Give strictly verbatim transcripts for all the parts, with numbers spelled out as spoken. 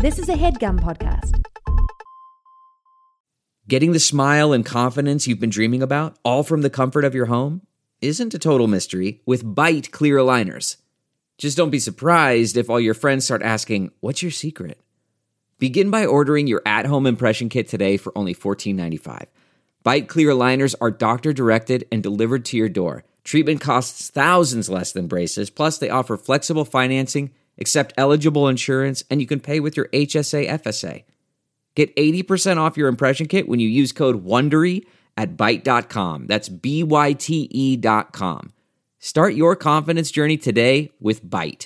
This is a HeadGum podcast. Getting the smile and confidence you've been dreaming about, all from the comfort of your home, isn't a total mystery with Byte clear aligners. Just don't be surprised if all your friends start asking, "What's your secret?" Begin by ordering your at-home impression kit today for only fourteen ninety-five. Byte clear aligners are doctor-directed and delivered to your door. Treatment costs thousands less than braces, plus they offer flexible financing, accept eligible insurance, and you can pay with your H S A F S A. Get eighty percent off your impression kit when you use code WONDERY at byte dot com. That's B Y T E dot com. Start your confidence journey today with Byte.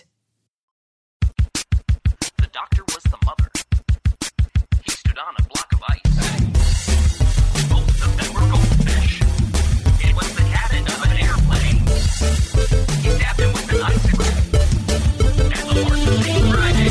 The doctor was the mother. He stood on a block of ice. Both of them were goldfish. It was the cabin of an airplane. He stabbed him with an icicle. And the horse was named Friday.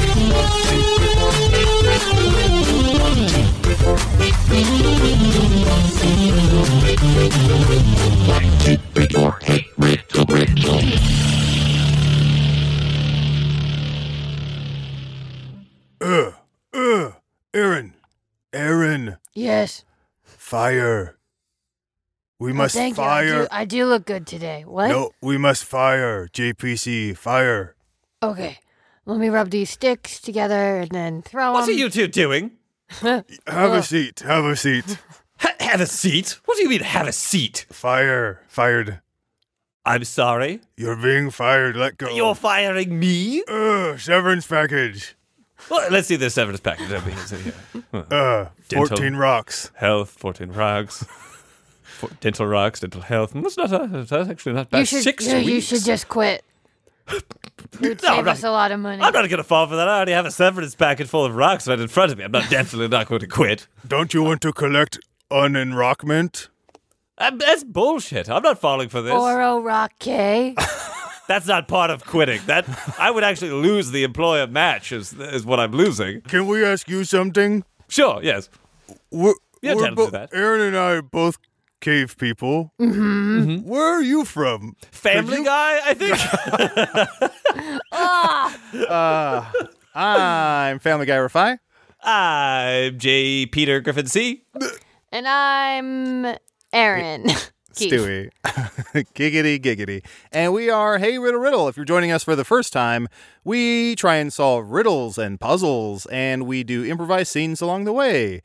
Uh, uh, Aaron, Aaron, Yes. fire. We Oh, must thank fire. you. I do, I do look good today. What? No, we must fire. J P C, fire. Okay. Let me rub these sticks together and then throw What are them. you two doing? Have a seat. Have a seat. Ha- have a seat? What do you mean, have a seat? Fire. Fired. I'm sorry. You're being fired. Let go. You're firing me? Uh, severance package. Well, let's see the severance package over here. So here. Uh, Dental. fourteen rocks. Health, fourteen rocks. For dental rocks, dental health. That's not a, that's actually not bad. You should, Six you, weeks. you should just quit. It would No, save I'm not- us a lot of money. I'm not going to fall for that. I already have a severance package full of rocks right in front of me. I'm not definitely not going to quit. Don't you want to collect unenrockment? Uh, that's bullshit. I'm not falling for this. Oro Rock K. That's not part of quitting. That I would actually lose the employer match is, is what I'm losing. Can we ask you something? Sure, yes. We're, Yeah, we're tell us bo- that. Aaron and I are both cave people. Mm-hmm. Where are you from? Family you- Guy, I think. Uh, I'm Family Guy Rafai. I'm J. Peter Griffin C. And I'm Aaron. Keith. Stewie. Giggity, giggity. And we are Hey Riddle Riddle. If you're joining us for the first time, we try and solve riddles and puzzles, and we do improvised scenes along the way.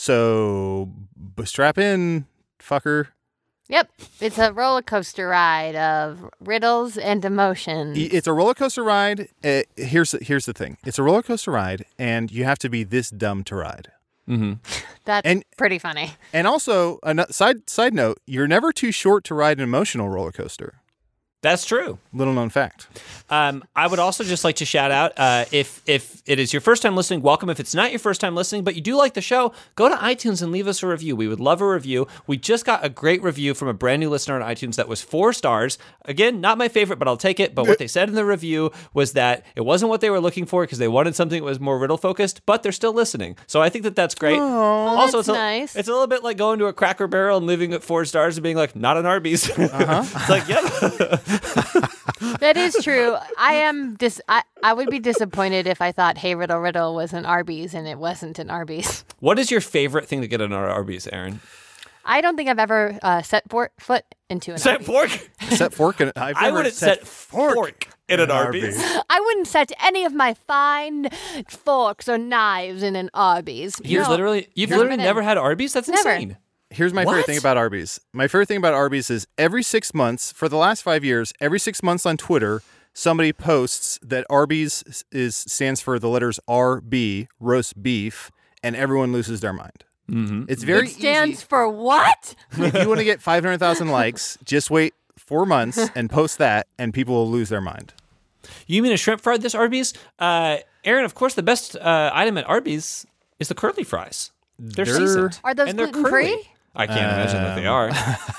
So b- strap in, fucker. Yep. It's a roller coaster ride of riddles and emotions. I- It's a roller coaster ride. Uh, here's, here's the thing. It's a roller coaster ride, and you have to be this dumb to ride. That's and- pretty funny. And also, a no- side side note, you're never too short to ride an emotional roller coaster. That's true. Little known fact. Um, I would also just like to shout out uh, if if it is your first time listening, welcome. If it's not your first time listening, but you do like the show, go to iTunes and leave us a review. We would love a review. We just got a great review from a brand new listener on iTunes that was four stars. Again, not my favorite, but I'll take it. But what they said in the review was that it wasn't what they were looking for because they wanted something that was more riddle focused, but they're still listening. So I think that that's great. Also, that's it's a, nice. it's a little bit like going to a Cracker Barrel and leaving at four stars and being like, not an Arby's. Uh-huh. It's like, yeah. That is true. I am dis- I, I would be disappointed if I thought Hey Riddle Riddle was an Arby's and it wasn't an Arby's. What is your favorite thing to get in our Arby's, Aaron? I don't think I've ever uh, set por- foot into an Set Arby's. fork? Set fork and I've I never wouldn't set fork, in an in Arby's. Arby's. I wouldn't set any of my fine forks or knives in an Arby's. You've No. literally, you've Never literally been in. never had Arby's? That's Never. insane. Here's my favorite What? thing about Arby's. My favorite thing about Arby's is every six months, for the last five years, every six months on Twitter, somebody posts that Arby's is stands for the letters R B, roast beef, and everyone loses their mind. Mm-hmm. It's very It stands easy. for what? If you want to get five hundred thousand likes, just wait four months and post that, and people will lose their mind. You mean a shrimp fried this Arby's? Uh, Aaron, of course, the best uh, item at Arby's is the curly fries. They're, They're- seasoned. Are those and they're gluten-free? curly. I can't imagine that they are.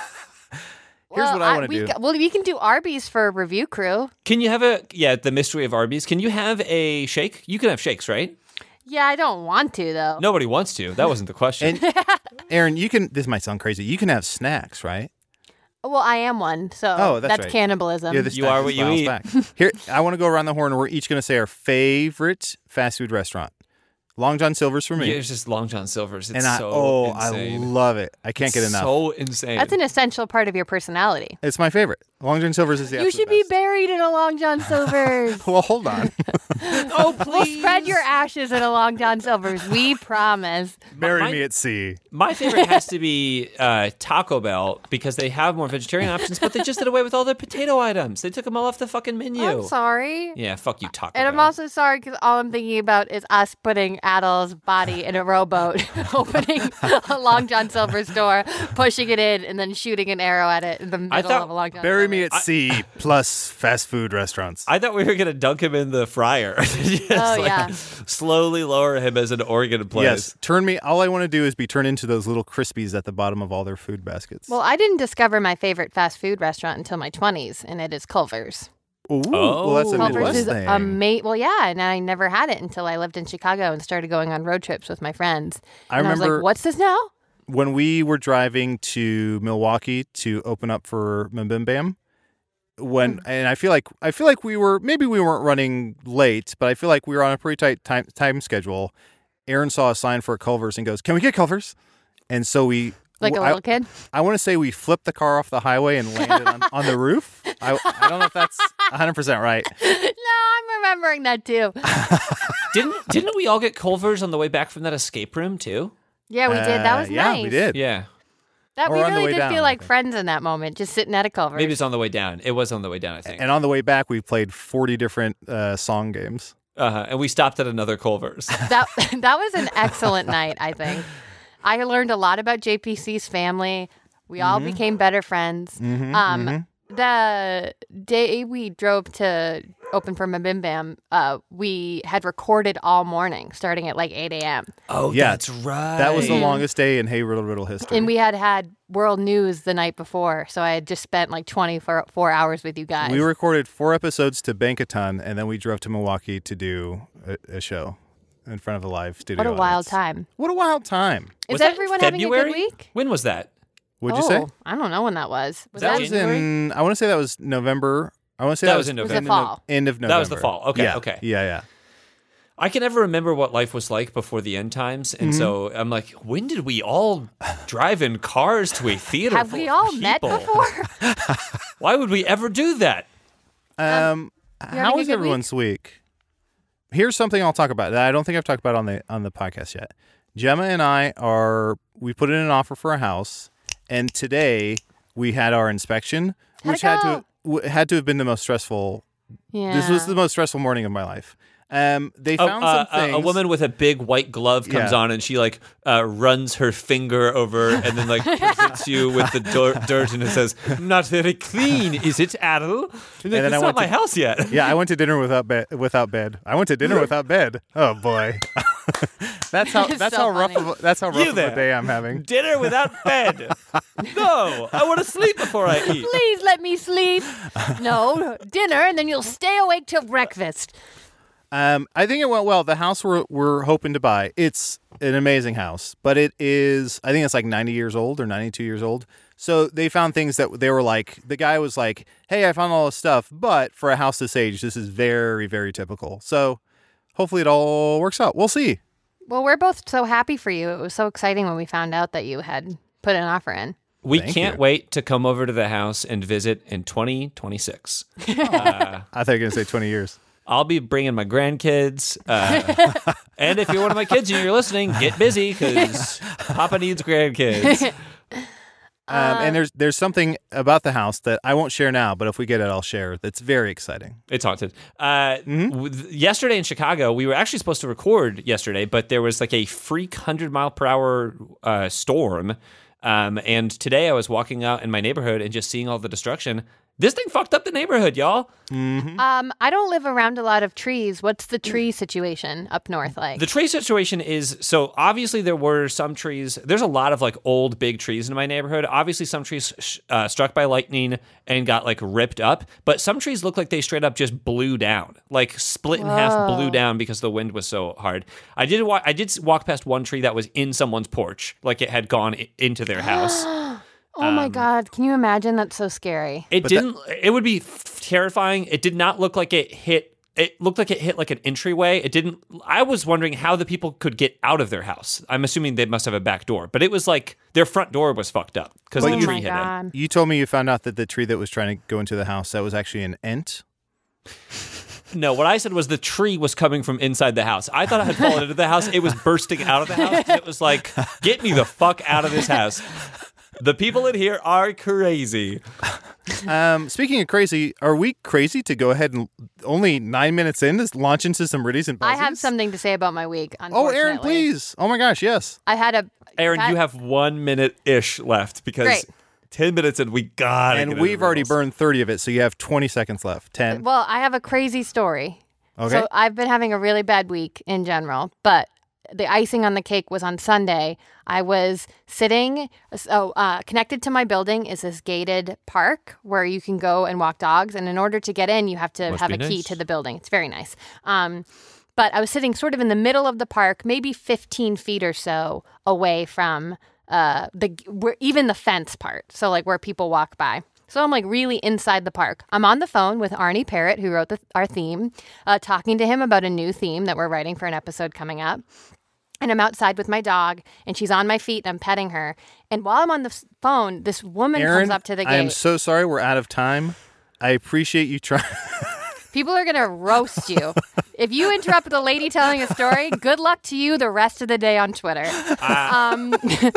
Here's well, what I want to we do. ca- well, we can do Arby's for review crew. Can you have a, yeah, the mystery of Arby's. Can you have a shake? You can have shakes, right? Yeah, I don't want to though. Nobody wants to. That wasn't the question. And Aaron, you can. This might sound crazy. You can have snacks, right? Well, I am one, so Oh, that's right. cannibalism. You're the You are snack what you smiles eat. back. Here, I want to go around the horn, and we're each going to say our favorite fast food restaurant. Long John Silver's for me. Yeah, it's just Long John Silver's. It's and I, so oh, insane. I love it. I can't It's get enough. So insane. That's an essential part of your personality. It's my favorite. Long John Silver's is the You absolute should be best. buried in a Long John Silver's. Well, hold on. oh, We'll please. spread your ashes in a Long John Silver's. We promise. Bury my- me at sea. My favorite has to be uh, Taco Bell because they have more vegetarian options, but they just did away with all their potato items. They took them all off the fucking menu. I'm sorry. Yeah, fuck you, Taco And Bell. I'm also sorry because all I'm thinking about is us putting Adel's body in a rowboat, opening a Long John Silver's door, pushing it in, and then shooting an arrow at it in the middle thought- of a Long John Bury Silver's. me at sea plus fast food restaurants. I thought we were gonna dunk him in the fryer. Just, Oh, like, yeah. Slowly lower him as an organ place. Yes, turn me. All I want to do is be turned into those little Crispies at the bottom of all their food baskets. Well, I didn't discover my favorite fast food restaurant until my twenties, and it is Culver's. Ooh, Oh. well, that's a Culver's Midwest is thing. amazing. Well, yeah, and I never had it until I lived in Chicago and started going on road trips with my friends. I and I was remember like, "What's this now?" when we were driving to Milwaukee to open up for Mbim Bam. When Hmm. and I feel like I feel like we were maybe we weren't running late, but I feel like we were on a pretty tight time time schedule. Aaron saw a sign for Culver's and goes, "Can we get Culver's?" And so we Like a I- little kid. I want to say we flipped the car off the highway and landed on, on the roof. I, I don't know if that's one hundred percent right. No, I'm remembering that too. Didn't didn't we all get Culver's on the way back from that escape room too? Yeah, we did. That Uh, was yeah, nice. we did. Yeah. That Or we on the really way did down, feel I like think. friends in that moment, just sitting at a Culver's. Maybe it's on the way down. It was on the way down, I think. And on the way back, we played forty different uh, song games. Uh-huh. And we stopped at another Culver's. that that was an excellent night, I think. I learned a lot about J P C's family. We all became better friends. um, The day we drove to open for Mbim Bam, uh, we had recorded all morning, starting at like eight a.m. Oh, Yeah, that's right. That was the longest day in Hey Riddle Riddle history. And we had had world news the night before, so I had just spent like twenty-four four hours with you guys. We recorded four episodes to Bankaton, and then we drove to Milwaukee to do a, a show in front of a live studio. What a wild audience. time. What a wild time. Is Was that in everyone having a February? good week? When was that? What'd you oh, say? I don't know when that was. Was That that, was January? in, I want to say that was November. I want to say That that, was in was November. it fall? End of November. That was the fall. Okay, Yeah. okay. Yeah, yeah. I can never remember what life was like before the end times, and so I'm like, when did we all drive in cars to a theater? Have full we of all met people? before? Why would we ever do that? Um, having how a was good everyone's week? Here's something I'll talk about that I don't think I've talked about on the on the podcast yet. Gemma and I are we put in an offer for a house, and today we had our inspection, How'd which it had go? to w- had to have been the most stressful. Yeah. This was the most stressful morning of my life. Um, they Oh, found uh, some things. a, a woman with a big white glove comes Yeah. on and she like uh, runs her finger over and then like presents you with the dirt, dirt and it says, "Not very clean, is it, Adel?" And, like, And then it's I not went my to- house yet. Yeah, I went to dinner without bed. Without bed, I went to dinner without bed. Oh boy, that's how It's that's so how rough funny. of a, that's how rough You of there. a day I'm having. Dinner without bed. No, I want to sleep before I eat. Please let me sleep. No, dinner, and then you'll stay awake till breakfast. Um, I think it went well. The house we're we're hoping to buy, it's an amazing house, but it is. I think it's like ninety years old or ninety-two years old. So they found things that they were like. The guy was like, "Hey, I found all this stuff, but for a house this age, this is very very typical." So hopefully it all works out. We'll see. Well, we're both so happy for you. It was so exciting when we found out that you had put an offer in. We Thank can't you. wait to come over to the house and visit in twenty twenty-six. I thought you were gonna say twenty years. I'll be bringing my grandkids. Uh, and if you're one of my kids and you're listening, get busy because Papa needs grandkids. Um, and there's there's something about the house that I won't share now, but if we get it, I'll share. That's very exciting. It's haunted. Uh, w- yesterday in Chicago, we were actually supposed to record yesterday, but there was like a freak one hundred mile per hour uh, storm. Um, and today I was walking out in my neighborhood and just seeing all the destruction. This thing fucked up the neighborhood, y'all. Um, I don't live around a lot of trees. What's the tree situation up north like? The tree situation is so obviously there were some trees. There's a lot of like old big trees in my neighborhood. Obviously, some trees sh- uh, struck by lightning and got like ripped up, but some trees look like they straight up just blew down, like split in half, blew down because the wind was so hard. I did wa- I did walk past one tree that was in someone's porch, like it had gone I- into their house. oh my God. Can you imagine? That's so scary. It But didn't. it would be f- terrifying. It did not look like it hit it looked like it hit like an entryway. It didn't. I was wondering how the people could get out of their house. I'm assuming they must have a back door, but it was like their front door was fucked up because But the Oh you- tree my hit it. God. You told me you found out that the tree that was trying to go into the house, that was actually an ent. No, what I said was the tree was coming from inside the house. I thought it had fallen into the house. It was bursting out of the house. It was like, get me the fuck out of this house. The people in here are crazy. Um, speaking of crazy, are we crazy to go ahead and only nine minutes in to launch into some Riddies and I Buzzies? have something to say about my week. Oh, Aaron, unfortunately. please. Oh my gosh, yes. I had a Aaron, that- you have one minute ish left because Great. ten minutes and we got it. And we've already burned thirty of it, so you have twenty seconds left. ten. Well, I have a crazy story. Okay. So I've been having a really bad week in general, but the icing on the cake was on Sunday. I was sitting, so uh, connected to my building is this gated park where you can go and walk dogs. And in order to get in, you have to Must have be a key nice. to the building. It's very nice. Um, but I was sitting sort of in the middle of the park, maybe fifteen feet or so away from uh, the where, even the fence part. So like where people walk by. So I'm like really inside the park. I'm on the phone with Arnie Parrott, who wrote the, our theme, uh, talking to him about a new theme that we're writing for an episode coming up. And I'm outside with my dog, and she's on my feet, and I'm petting her. And while I'm on the s- phone, this woman Aaron, comes up to the I am gate. so sorry we're out of time. I appreciate you trying. People are going to roast you. If you interrupt the lady telling a story, good luck to you the rest of the day on Twitter. Um,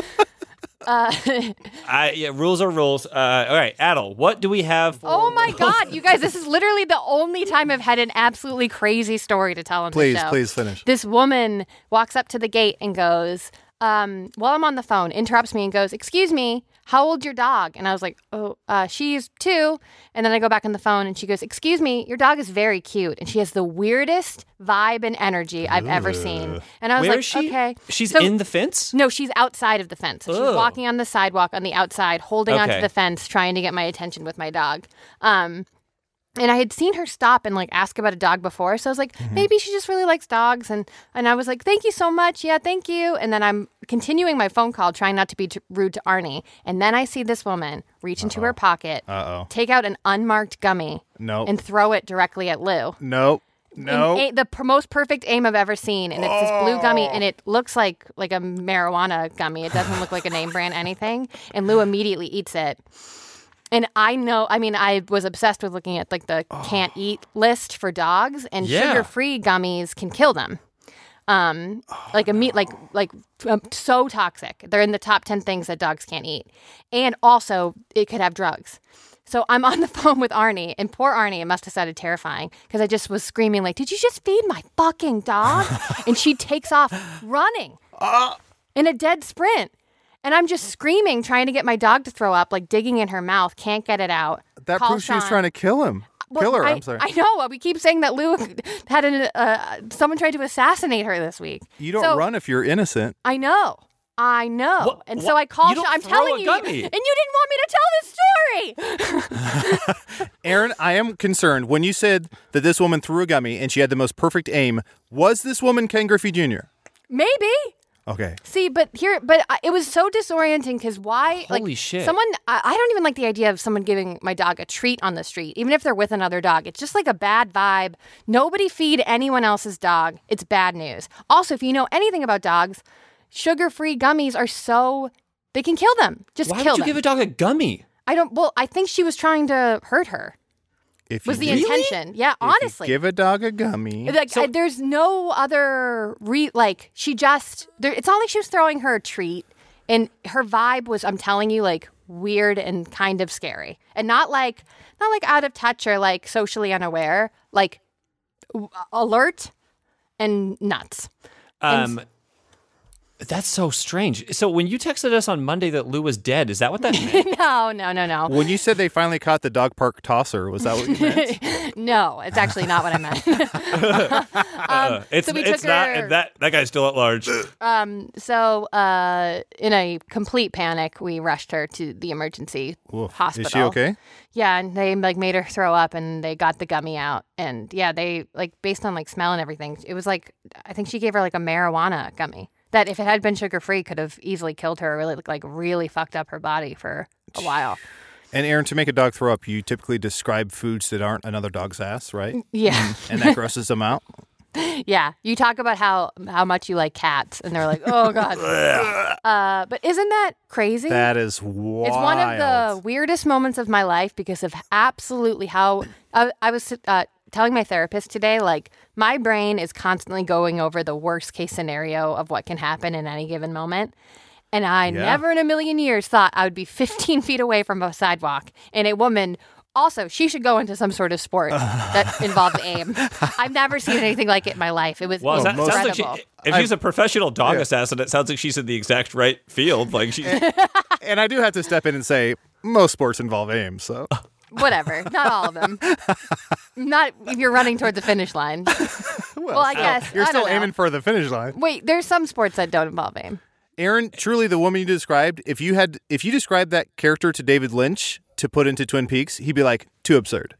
uh, I, yeah, rules are rules. Uh, all right, Adel, what do we have? For oh my God, you guys, this is literally the only time I've had an absolutely crazy story to tell on Please, the show. please finish. This woman walks up to the gate and goes, um, while I'm on the phone, interrupts me and goes, "Excuse me, how old's your dog?" And I was like, "Oh, uh, she's two." And then I go back on the phone and she goes, "Excuse me, your dog is very cute." And she has the weirdest vibe and energy I've ever seen. And I was Where like, is she? "Okay." She's So- in the fence? No, she's outside of the fence. So she's Oh. walking on the sidewalk on the outside, holding onto Okay. the fence, trying to get my attention with my dog. Um, and I had seen her stop and like ask about a dog before, so I was like, maybe she just really likes dogs. And and I was like, "Thank you so much, yeah, thank you." And then I'm continuing my phone call, trying not to be t- rude to Arnie. And then I see this woman reach into her pocket, Uh-oh. take out an unmarked gummy, No. and throw it directly at Lou. No. No. And a- the pr- most perfect aim I've ever seen, and it's this blue gummy, and it looks like like a marijuana gummy. It doesn't look like a name brand anything. And Lou immediately eats it. And I know, I mean, I was obsessed with looking at like the can't eat list for dogs, and Yeah. sugar-free gummies can kill them. Um, like a meat, like like um, so toxic. They're in the top ten things that dogs can't eat, and also it could have drugs. So I'm on the phone with Arnie, and poor Arnie, it must have sounded terrifying because I just was screaming like, "Did you just feed my fucking dog?" And she takes off running in a dead sprint. And I'm just screaming, trying to get my dog to throw up, like digging in her mouth, can't get it out. That Call proves she was Sean. trying to kill him. Well, kill her, I, I'm sorry. I know. We keep saying that Lou had an, uh, someone tried to assassinate her this week. you don't So- run if you're innocent. I know. I know. What- and what- so I called you don't Sean. I'm throw telling a you. gummy. And you didn't want me to tell this story. Aaron, I am concerned. When you said that this woman threw a gummy and she had the most perfect aim, was this woman Ken Griffey Junior? Maybe. Okay. See, but here, but I- it was so disorienting because why? Holy like, shit. Someone, I, I don't even like the idea of someone giving my dog a treat on the street, even if they're with another dog. It's just like a bad vibe. Nobody feed anyone else's dog. It's bad news. Also, if you know anything about dogs, sugar-free gummies are so they can kill them. Just Why kill would you them. give a dog a gummy? I don't. Well, I think she was trying to hurt her. If Was the you, intention? Yeah, if you honestly. give a dog a gummy. Like, I- there's no other re like she just there. It's not like she was throwing her a treat, and her vibe was, I'm telling you, like weird and kind of scary, and not like not like out of touch or like socially unaware, like w- alert and nuts. Um, that's so strange. So when you texted us on Monday that Lou was dead, is that what that meant? No, no, no, no, When you said they finally caught the dog park tosser, was that what you meant? no. It's actually not what I meant. um, it's so we it's took not. her- and that that guy's still at large. Um, so, uh, in a complete panic, we rushed her to the emergency Oof. hospital. Is she okay? Yeah, and they like made her throw up, and they got the gummy out, and yeah, they like based on like smell and everything, it was like I think she gave her like a marijuana gummy that if it had been sugar free could have easily killed her, or really like really fucked up her body for a while. And Aaron, to make a dog throw up, you typically describe foods that aren't another dog's ass, right? Yeah. And that grosses them out. Yeah. You talk about how, how much you like cats, and they're like, oh, God. uh, but isn't that crazy? That is wild. It's one of the weirdest moments of my life because of absolutely how I, I was uh, telling my therapist today, like, my brain is constantly going over the worst case scenario of what can happen in any given moment. And I Yeah. never in a million years thought I would be fifteen feet away from a sidewalk and a woman. Also, she should go into some sort of sport that involves aim. I've never seen anything like it in my life. It was Well, that incredible. sounds like she, if she's a professional dog assassin, it sounds like she's in the exact right field. Like she's And I do have to step in and say, most sports involve aim, so. Whatever. Not all of them. Not if you're running towards the finish line. Well, I guess. You're I still don't know. aiming for the finish line. Wait, there's some sports that don't involve aim. Aaron, truly the woman you described, if you had if you described that character to David Lynch to put into Twin Peaks, he'd be like, too absurd.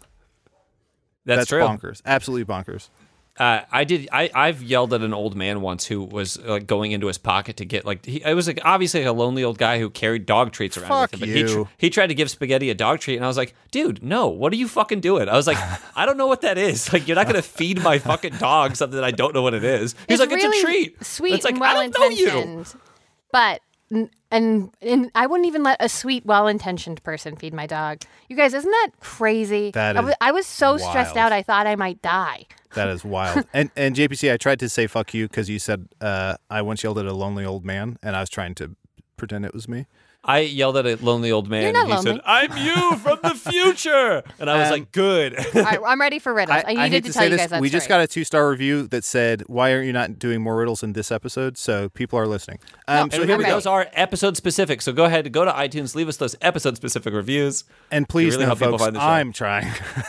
that's, That's true. bonkers. Absolutely bonkers. Uh, I did. I I've yelled at an old man once who was like going into his pocket to get like he. It was like obviously a lonely old guy who carried dog treats around Fuck with him. But he tr- you. he tried to give Spaghetti a dog treat, and I was like, dude, no. What are you fucking doing? I was like, I don't know what that is. Like, you're not gonna feed my fucking dog something that I don't know what it is. He's like, really it's a treat. Sweet It's like, and I well don't know you. intentioned. But and and I wouldn't even let a sweet, well intentioned person feed my dog. You guys, isn't that crazy? That I is was, I was so stressed wild. out I thought I might die. That is wild. and and J P C, I tried to say fuck you because you said uh, I once yelled at a lonely old man, and I was trying to pretend it was me. I yelled at a lonely old man, You're not and he lonely. said, "I'm you from the future," and I was Um, like, "Good." All right, I'm ready for riddles. I, I, needed I hate to, to, tell say you this. guys that We just story. got a two-star review that said, "Why aren't you not doing more riddles in this episode?" So people are listening. Um, No, so And here we remember, go. those are episode specific. So go ahead, go to iTunes, leave us those episode specific reviews. And please really know, help people folks, find the show. I'm trying.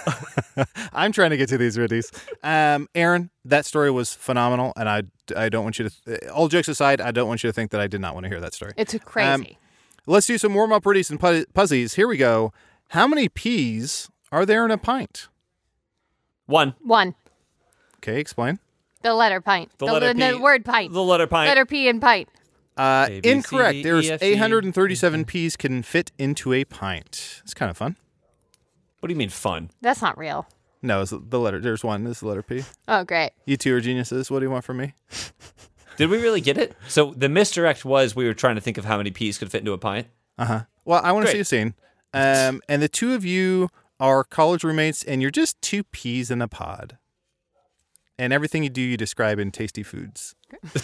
I'm trying to get to these riddies. Um, Aaron, that story was phenomenal, and I, I don't want you to. All jokes aside, I don't want you to think that I did not want to hear that story. It's crazy. Um, Let's do some warm-up riddies and pu- puzzies. Here we go. How many peas are there in a pint? One, One. Okay, explain. The letter pint. The letter the, P. word pint. the letter pint. letter P in pint. Uh, A, B, C, incorrect. D, E, There's F, G. eight hundred thirty-seven peas can fit into a pint. It's kind of fun. What do you mean fun? That's not real. No, it's the letter. There's one. This is the letter P. Oh, great. You two are geniuses. What do you want from me? Did we really get it? So the misdirect was we were trying to think of how many peas could fit into a pint. Uh-huh. Well, I want to Great. see a scene. Um, and the two of you are college roommates, and you're just two peas in a pod. And everything you do, you describe in tasty foods.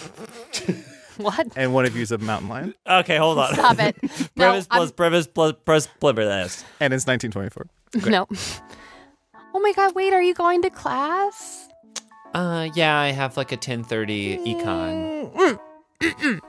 What? And one of you is a mountain lion, Okay, hold on. Stop it. No, Brevis plus brevis plus plus blibberless. and it's nineteen twenty-four. I'm- no. Oh my God! Wait, are you going to class? Uh, yeah, I have like a ten thirty econ. Mm,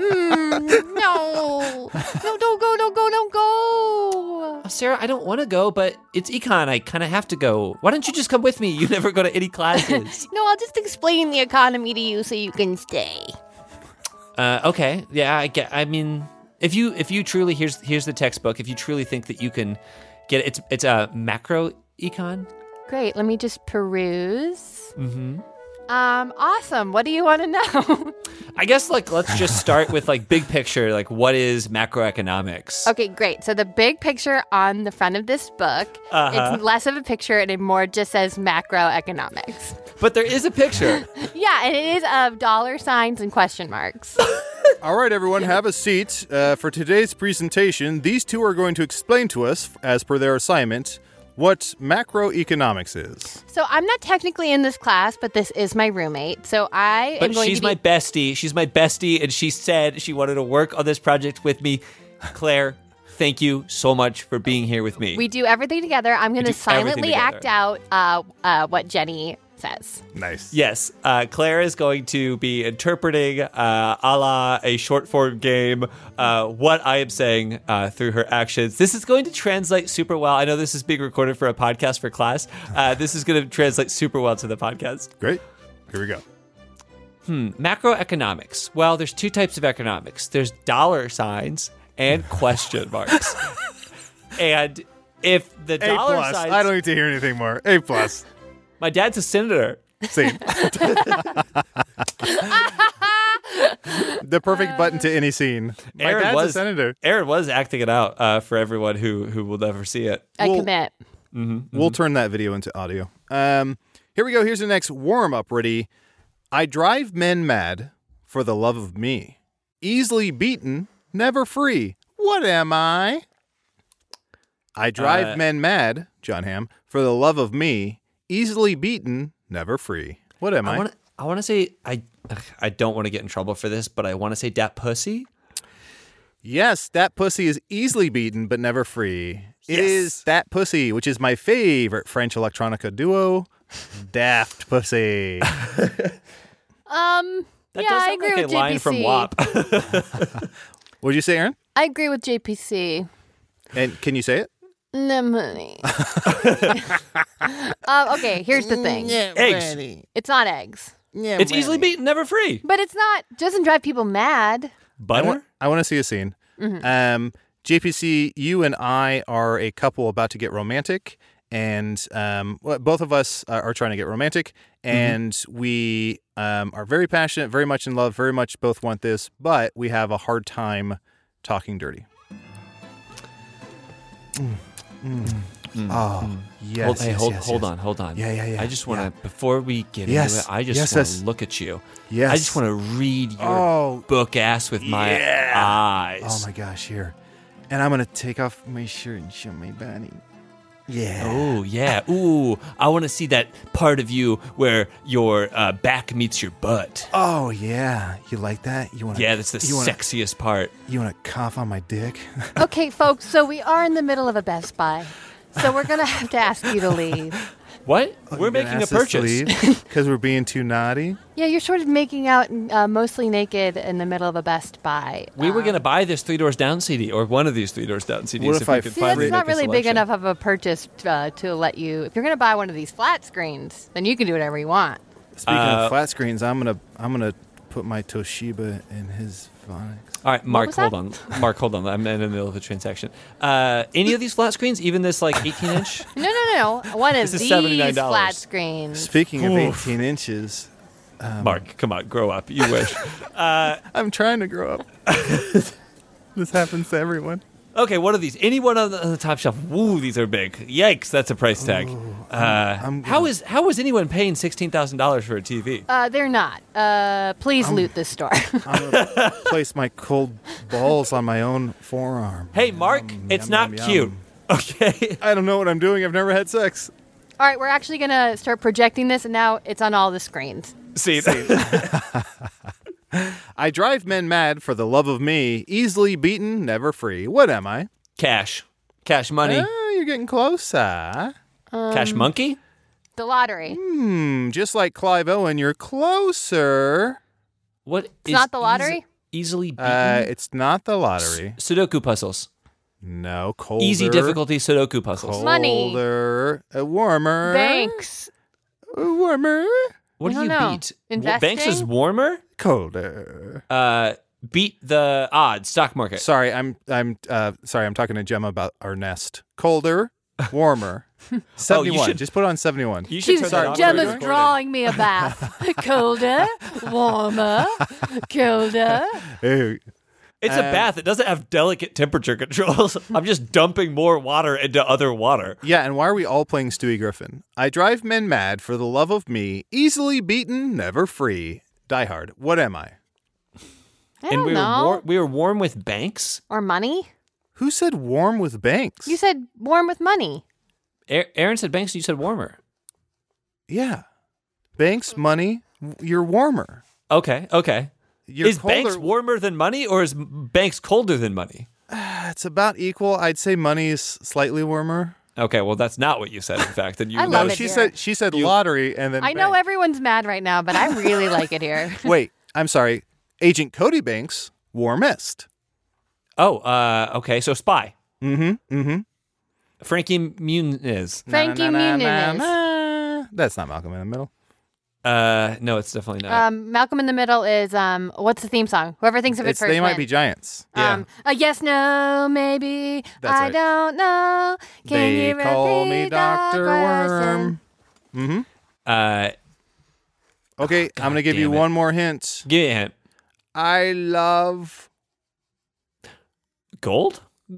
no, no, don't go, don't go, don't go. Uh, Sarah, I don't want to go, but it's econ. I kind of have to go. Why don't you just come with me? You never go to any classes. No, I'll just explain the economy to you so you can stay. uh, okay, yeah, I get. I mean, if you if you truly here's here's the textbook. If you truly think that you can get it, it's it's a macro econ. Great. Let me just peruse. Mm-hmm. Um. Awesome. What do you want to know? I guess like let's just start with like big picture. Like, what is macroeconomics? Okay, great. So the big picture on the front of this book, Uh-huh. it's less of a picture and it more just says macroeconomics. But there is a picture. Yeah, and it is of dollar signs and question marks. All right, everyone, have a seat. Uh, for today's presentation, these two are going to explain to us, as per their assignment, what macroeconomics is. So I'm not technically in this class, but this is my roommate. So I am But going she's to be... my bestie. She's my bestie, and she said she wanted to work on this project with me. Claire, thank you so much for being here with me. We do everything together. I'm going to do everything silently together. act out uh, uh, what Jenny says. Nice. Yes, uh, Claire is going to be interpreting, uh, a la a short form game, uh, what I am saying uh, through her actions. This is going to translate super well. I know this is being recorded for a podcast for class. Uh, this is going to translate super well to the podcast. Great. Here we go. Macroeconomics. Well, there's two types of economics. There's dollar signs and question marks. And if the A dollar plus. signs, I don't need to hear anything more. A plus. my dad's a senator. Scene. the perfect button to any scene. My Aaron dad's was a senator. Aaron was acting it out uh, for everyone who who will never see it. I Well- commit. We'll turn that video into audio. Um, here we go. Here's the next warm up. Ready? I drive men mad for the love of me. Easily beaten, never free. What am I? I drive Uh, men mad, John Hamm, for the love of me. Easily beaten, never free. What am I? I want to. I want to say I. ugh, I don't want to get in trouble for this, but I want to say dat pussy. Yes, that pussy is easily beaten, but never free. It Yes. is That Pussy, which is my favorite French electronica duo, Daft Pussy. Um, That yeah, does I sound agree like with a line J P C. from W A P. What'd you say, Aaron? I agree with J P C. And can you say it? No money. um, okay, here's the thing. Eggs. It's not eggs, It's easily beaten, never free. but it's not. Doesn't drive people mad. I Butter. want, I want to see a scene. Um, J P C, you and I are a couple about to get romantic, and um, well, both of us uh, are trying to get romantic, and we um, are very passionate, very much in love, very much both want this, but we have a hard time talking dirty. Oh, yes. hold, hey, yes, hold, yes, hold yes. on, hold on. Yeah, yeah, yeah, I just want to, yeah. before we get Yes, into it, I just yes, want yes. to look at you. Yes. I just want to read your Oh, book ass with my yeah. eyes. oh my gosh, here. And I'm going to take off my shirt and show my body. Yeah. Oh, yeah. Ooh, I want to see that part of you where your uh, back meets your butt. Oh, yeah. You like that? You want Yeah, that's the you wanna, sexiest part. You want to cough on my dick? Okay, folks, so we are in the middle of a Best Buy. So we're going to have to ask you to leave. What? We're making a purchase. Because we're being too naughty? Yeah, you're sort of making out uh, mostly naked in the middle of a Best Buy. We were Uh, going to buy this Three Doors Down C D, or one of these Three Doors Down C Ds. What if I we could See, finally that's not make a really big selection. enough of a purchase uh, to let you. If you're going to buy one of these flat screens, then you can do whatever you want. Speaking Uh, of flat screens, I'm going to I'm gonna put my Toshiba in his phonics. All right, Mark, was hold that? on. Mark, hold on. I'm in the middle of a transaction. Uh, any of these flat screens, even this like eighteen inch? No, no, no. One of This is these seventy-nine dollars. flat screens. Speaking of Oof. eighteen inches, Mark, come on, grow up. You wish. I'm trying to grow up. This happens to everyone. Okay, what are these? Anyone on the, on the top shelf? Woo, these are big. Yikes, that's a price tag. uh, I'm how gonna- is how is anyone paying sixteen thousand dollars for a T V? Uh, they're not. Uh, please loot this store. I'm going to place my cold balls on my own forearm. Hey, Mark, Yum, it's yum, not yum, cute. yum. Okay. I don't know what I'm doing. I've never had sex. All right, we're actually going to start projecting this, and now it's on all the screens. See, I drive men mad for the love of me. Easily beaten, never free. What am I? cash, cash money, Oh, you're getting close, ah. cash monkey. The lottery. Hmm, just like Clive Owen, you're closer. What It's not the lottery? easily beaten. Uh, it's not the lottery. Sudoku puzzles. No, colder. Easy difficulty Sudoku puzzles. Money. Colder. Uh, warmer. Banks. Uh, warmer. What I do you don't know. beat? Wa- Banks is Investing? warmer. Colder. Uh, beat the odds. Stock market. Sorry, I'm I'm uh sorry, I'm talking to Gemma about our nest. Colder, warmer. seventy-one. should- Just put on seventy-one. You should She's turn that off. Gemma's Recording. drawing me a bath. Colder, warmer, colder. Hey, It's a Uh, bath. It doesn't have delicate temperature controls. I'm just dumping more water into other water. yeah, and why are we all playing Stewie Griffin? I drive men mad for the love of me. Easily beaten, never free. Die Hard. What am I? I and don't we know. were war- we were warm with banks. Or money? Who said warm with Banks? You said warm with money. A- Aaron said banks. You said warmer. Yeah. Banks, money, w- you're warmer. Okay. Okay. You're is colder. banks warmer than money, or is m- banks colder than money? It's about equal. I'd say money is slightly warmer. Okay. Well, that's not what you said. In fact, and you I know love No, it she here. said she said You- lottery and then I know bank. everyone's mad right now, but I really like it here. Wait, I'm sorry. Agent Cody Banks, warmest. Oh. Uh. Okay. So spy. Mm-hmm. Mm-hmm. Frankie Muniz. Frankie Muniz. That's not Malcolm in the Middle. Uh. No, it's definitely not. Um, Malcolm in the Middle is um, what's the theme song? Whoever thinks of it It's first. They Might wins. Be Giants. Yeah. Um, a yes, no, maybe. That's I right. don't know. Can They you call me repeat the Doctor question? Worm. uh. Okay, I'm going to give you damn it. one more hint. Give me a hint. I love Gold?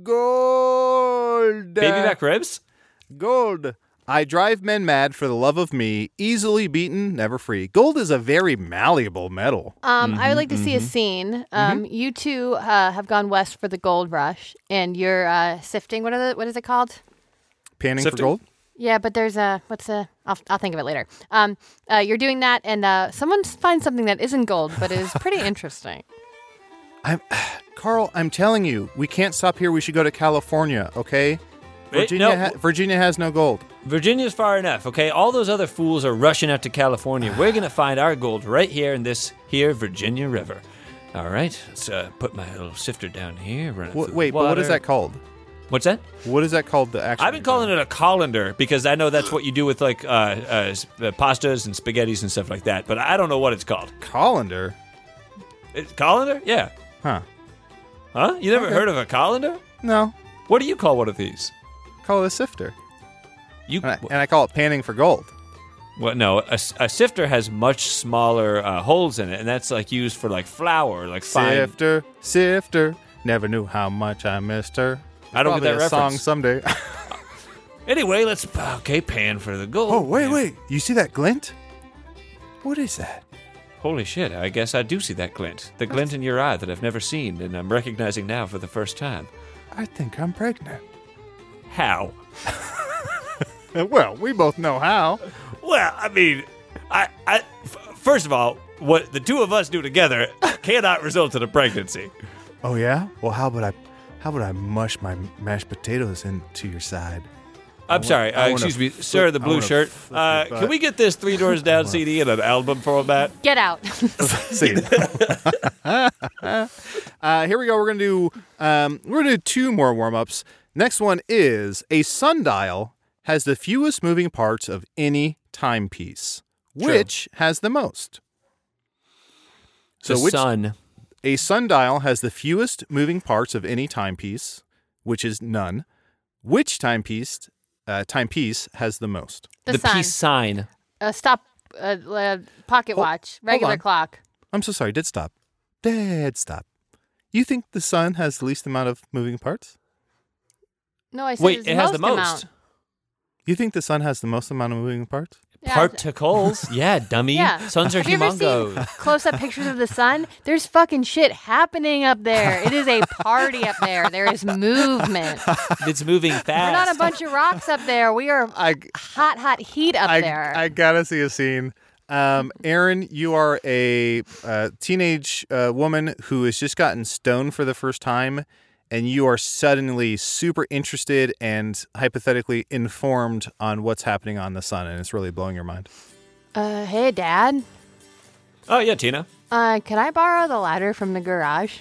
gold. Baby back ribs? Gold. I drive men mad for the love of me, easily beaten, never free. Gold is a very malleable metal. Um, Mm-hmm, I would like to see a scene. Um, You two uh, have gone west for the gold rush, and you're uh, sifting. What are the, What is it called? Panning Sifting? for gold? Yeah, but there's a what's a? I'll, I'll think of it later. Um, uh, you're doing that, and uh, someone finds something that isn't gold, but is pretty interesting. I'm, Carl, I'm telling you, we can't stop here. We should go to California, okay? Virginia, no. ha- Virginia has no gold. Virginia's far enough, okay? All those other fools are rushing out to California. We're going to find our gold right here in this here Virginia River. All right, let's uh, put my little sifter down here. Run it Wh- through wait, but what is water. that called? What's that? What is that called? The actual. I've been calling it a colander because I know that's what you do with like uh, uh, s- uh, pastas and spaghettis and stuff like that. But I don't know what it's called. colander. It's colander? Yeah. Huh? Huh? You never Okay. heard of a colander? No, What do you call one of these? call it a sifter, You and I, and I call it panning for gold. well, no, a, s- a sifter has much smaller uh, holes in it, and that's like used for like flour, like fine. Sifter, sifter. Never knew how much I missed her. I don't get Probably that a song reference. someday. Anyway, let's okay pan for the gold. oh wait, man. wait! You see that glint? What is that? Holy shit! I guess I do see that glint, the glint in your eye that I've never seen, and I'm recognizing now for the first time. I think I'm pregnant. How? Well, we both know how. Well, I mean, I, I, f- first of all, what the two of us do together cannot result in a pregnancy. Oh yeah? Well, how about I, how about I mush my mashed potatoes into your side? I'm sorry, I uh, wanna excuse me, flip- sir, the I blue wanna shirt. flip Uh, your butt. can we get this Three Doors Down C D in an album format? Get out. See. uh, here we go. We're gonna do. Um, we're gonna do two more warm ups. Next one is a sundial has the fewest moving parts of any timepiece. True. Which has the most? The which, sun. A sundial has the fewest moving parts of any timepiece, which is none. Which timepiece uh, timepiece has the most? The, The sun. peace sign. Uh, stop. Uh, uh, pocket Hold- watch. hold Regular on. clock. I'm so sorry. Dead stop. Dead stop. You think the sun has the least amount of moving parts? No, I said Wait, it's it has the most. amount. You think the sun has the most amount of moving parts? Yeah, Particles. Yeah, dummy. Yeah. Suns are Have you ever humongous. seen close-up pictures of the sun? There's fucking shit happening up there. It is a party up there. There is movement. It's moving fast. We're not a bunch of rocks up there. We are I, hot, hot heat up I, there. I gotta see a scene. Um, Aaron, you are a uh, teenage uh, woman who has just gotten stoned for the first time, and you are suddenly super interested and hypothetically informed on what's happening on the sun, and it's really blowing your mind. uh, hey, Dad. Oh, yeah, Tina. Uh, can I borrow the ladder from the garage?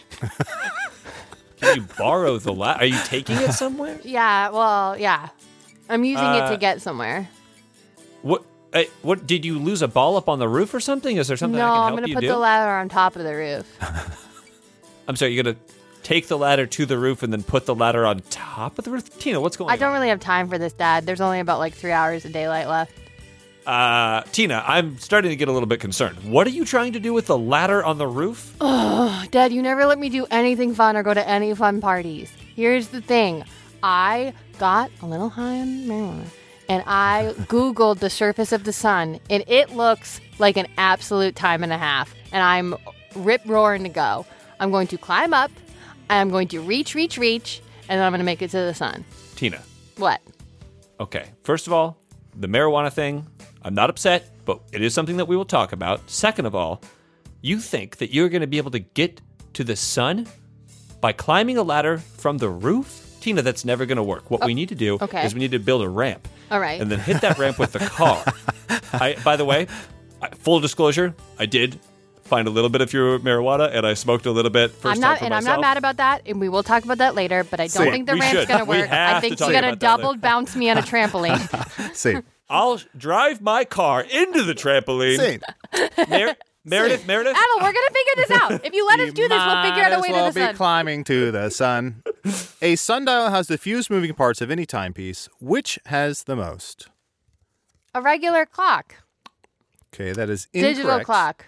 Can you borrow the ladder? Are you taking it somewhere? Yeah, well, yeah. I'm using it Uh, to get somewhere. What? Uh, what? Did you lose a ball up on the roof or something? Is there something No, I can I'm help gonna you put do? the ladder on top of the roof. I'm sorry. You're gonna take the ladder to the roof and then put the ladder on top of the roof. Tina, what's going I on? don't really have time for this, Dad. There's only about like three hours of daylight left. Uh, Tina, I'm starting to get a little bit concerned. What are you trying to do with the ladder on the roof? Dad, you never let me do anything fun or go to any fun parties. Here's the thing. I got a little high on marijuana and I Googled the surface of the sun and it looks like an absolute time and a half. And I'm rip roaring to go. I'm going to climb up and I'm going to reach, reach, reach, and then I'm going to make it to the sun. Tina, What? okay. First of all, the marijuana thing, I'm not upset, but it is something that we will talk about. Second of all, you think that you're going to be able to get to the sun by climbing a ladder from the roof? Tina, that's never going to work. What we need to do okay. is we need to build a ramp. All right. And then hit that ramp with the car. I, by the way, I, full disclosure, I did find a little bit of your marijuana, and I smoked a little bit first I'm not, time for and myself. I'm not mad about that, and we will talk about that later. But I don't See, think the we ramp's should. gonna We work. have I think to you're talk gonna about that later. double bounce me on a trampoline. See, I'll drive my car into the trampoline. see. Mer- Meredith, Meredith, Adel, we're gonna figure this out. If you let us do this, we'll figure out a way well to the be sun. climbing to the sun. A sundial has the fewest moving parts of any timepiece. Which has the most? A regular clock, Okay, that is incorrect. digital clock.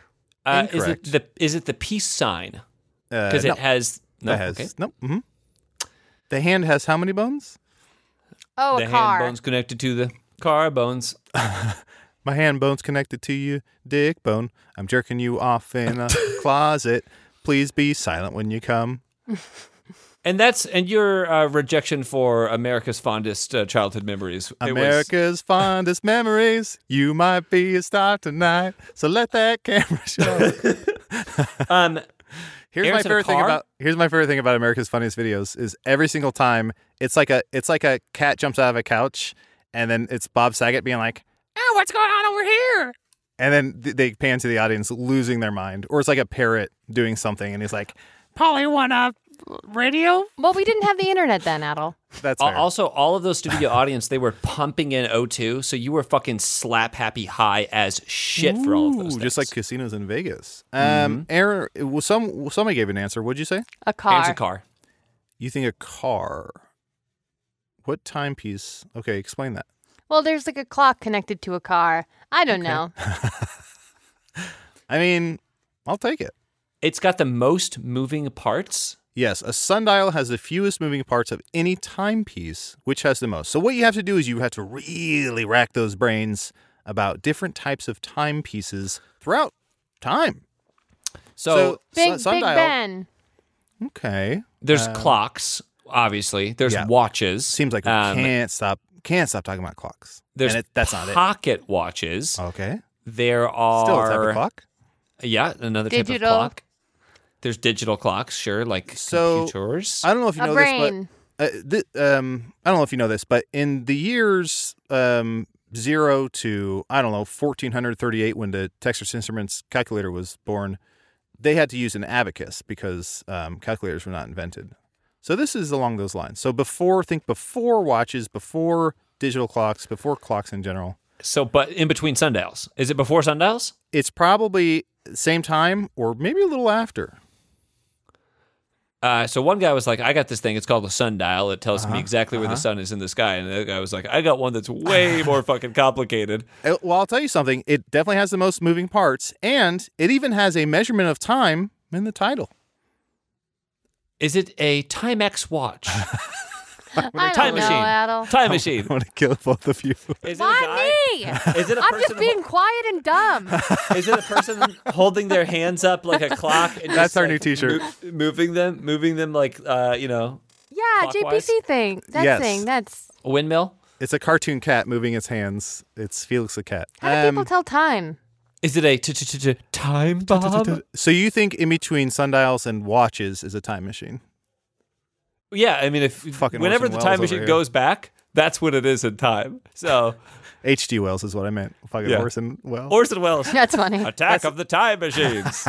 Uh, is it Incorrect. the is it the peace sign? Uh, Because no, it has no. that has okay. nope. hmm The hand has how many bones? Oh, a The car. hand bones connected to the car bones. My hand bone's connected to you, dick bone. I'm jerking you off in a closet. Please be silent when you come. And that's and your uh, rejection for America's fondest uh, childhood memories. It was- America's fondest memories. You might be a star tonight, so let that camera show. um, Here's Aaron's my in a favorite thing car? about here's my favorite thing about America's Funniest Videos is every single time it's like a it's like a cat jumps out of a couch and then it's Bob Saget being like, "Oh, what's going on over here?" And then th- they pan to the audience losing their mind, or it's like a parrot doing something and he's like, "Polly, wanna radio?" Well, we didn't have the internet then, Adel. That's al- fair. also all of those studio audience, they were pumping in O two, so you were fucking slap happy high as shit for all of those Ooh, things. just like casinos in Vegas. Um, Aaron, well, some somebody gave an answer. What'd you say? A car. Aaron's a car. You think a car? What timepiece? Okay, explain that. Well, there's like a clock connected to a car. I don't know. I mean, I'll take it. It's got the most moving parts. Yes, a sundial has the fewest moving parts of any timepiece, which has the most. So what you have to do is you have to really rack those brains about different types of timepieces throughout time. So, Big, sun- Big sundial. Ben. Okay, there's clocks, obviously. There's yeah. watches. seems like we Um, can't stop can't stop talking about clocks. There's and it, that's not it. pocket watches. Okay, There are still a type of clock. Yeah, another type of Digital. clock. There's digital clocks, sure, like So, computers. I don't know if you A know brain. this, but uh, th- um, I don't know if you know this, but in the years um, zero to I don't know fourteen thirty-eight, when the Texas Instruments calculator was born, they had to use an abacus because um, calculators were not invented. So this is along those lines. So before, think before watches, before digital clocks, before clocks in general. So, but in between sundials. Is it before sundials? It's probably same time or maybe a little after. Uh, so one guy was like, I got this thing. It's called a sundial. It tells Uh-huh, me exactly where the sun is in the sky. And the other guy was like, I got one that's way more fucking complicated. Uh, Well, I'll tell you something. It definitely has the most moving parts, and it even has a measurement of time in the title. Is it a Timex watch? I time don't know, machine. Adel. Time machine. I want to kill both of you. Is it a Why guy? me? Is it a I'm person just being quiet and dumb. Is it a person holding their hands up like a clock? And That's just, our like, new T-shirt. mo- moving them, moving them like uh, you know, Yeah, Clockwise? J P C thing. That Yes. thing. That's a windmill. It's a cartoon cat moving its hands. It's Felix the cat. how do people Um, tell time? Is it a t- t- t- t- time bomb? So you think in between sundials and watches is a time machine? Yeah, I mean, if Fucking whenever Orson the Welles time over machine here. goes back, that's what it is in time. So H G Wells is what I meant. Fucking Yeah. Orson Welles. Orson Welles, That's funny. Attack of the Time Machines.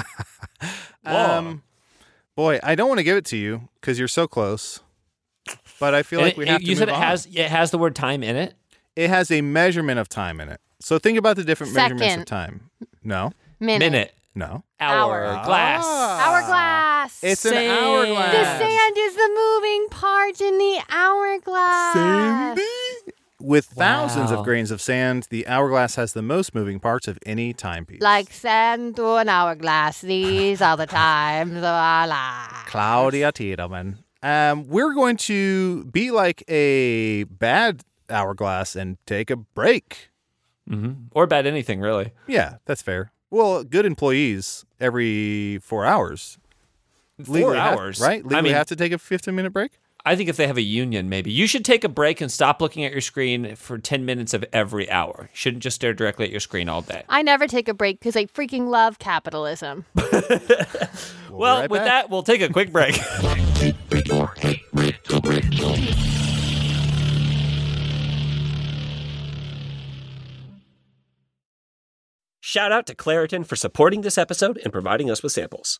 Um, boy, I don't want to give it to you because you're so close, but I feel And like we it- have you to said move it on. has it has the word time in it. It has a measurement of time in it. So think about the different measurements of Second. time. No, Minute. Minute, no. Hour. hourglass. Hourglass. It's an Sand. hourglass. the sand is the moving part in the hourglass. With thousands Wow. of grains of sand, the hourglass has the most moving parts of any timepiece. Like sand to an hourglass. These are the times of our lives. Claudia Tiedemann. Um, we're going to be like a bad hourglass and take a break. Mm-hmm. Or about anything really. Yeah, that's fair. Well, good employees every four hours. Four Legally have- hours, right? Legally I mean, have to take a fifteen minute break? I think if they have a union, maybe you should take a break and stop looking at your screen for ten minutes of every hour. You shouldn't just stare directly at your screen all day. I never take a break because I freaking love capitalism. We'll Well, be right with back. that, we'll take a quick break. Shout out to Claritin for supporting this episode and providing us with samples.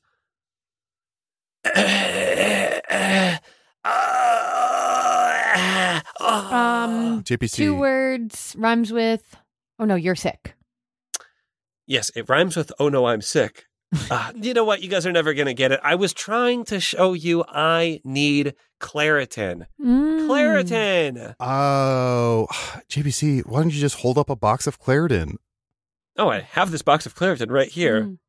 Um, J P C. two words rhymes with. Oh no, you're sick. Yes, it rhymes with "Oh no, I'm sick." Uh, you know what? You guys are never going to get it. I was trying to show you I need Claritin. Mm. Claritin! Oh, J P C, why don't you just hold up a box of Claritin? Oh, I have this box of Claritin right here. Mm.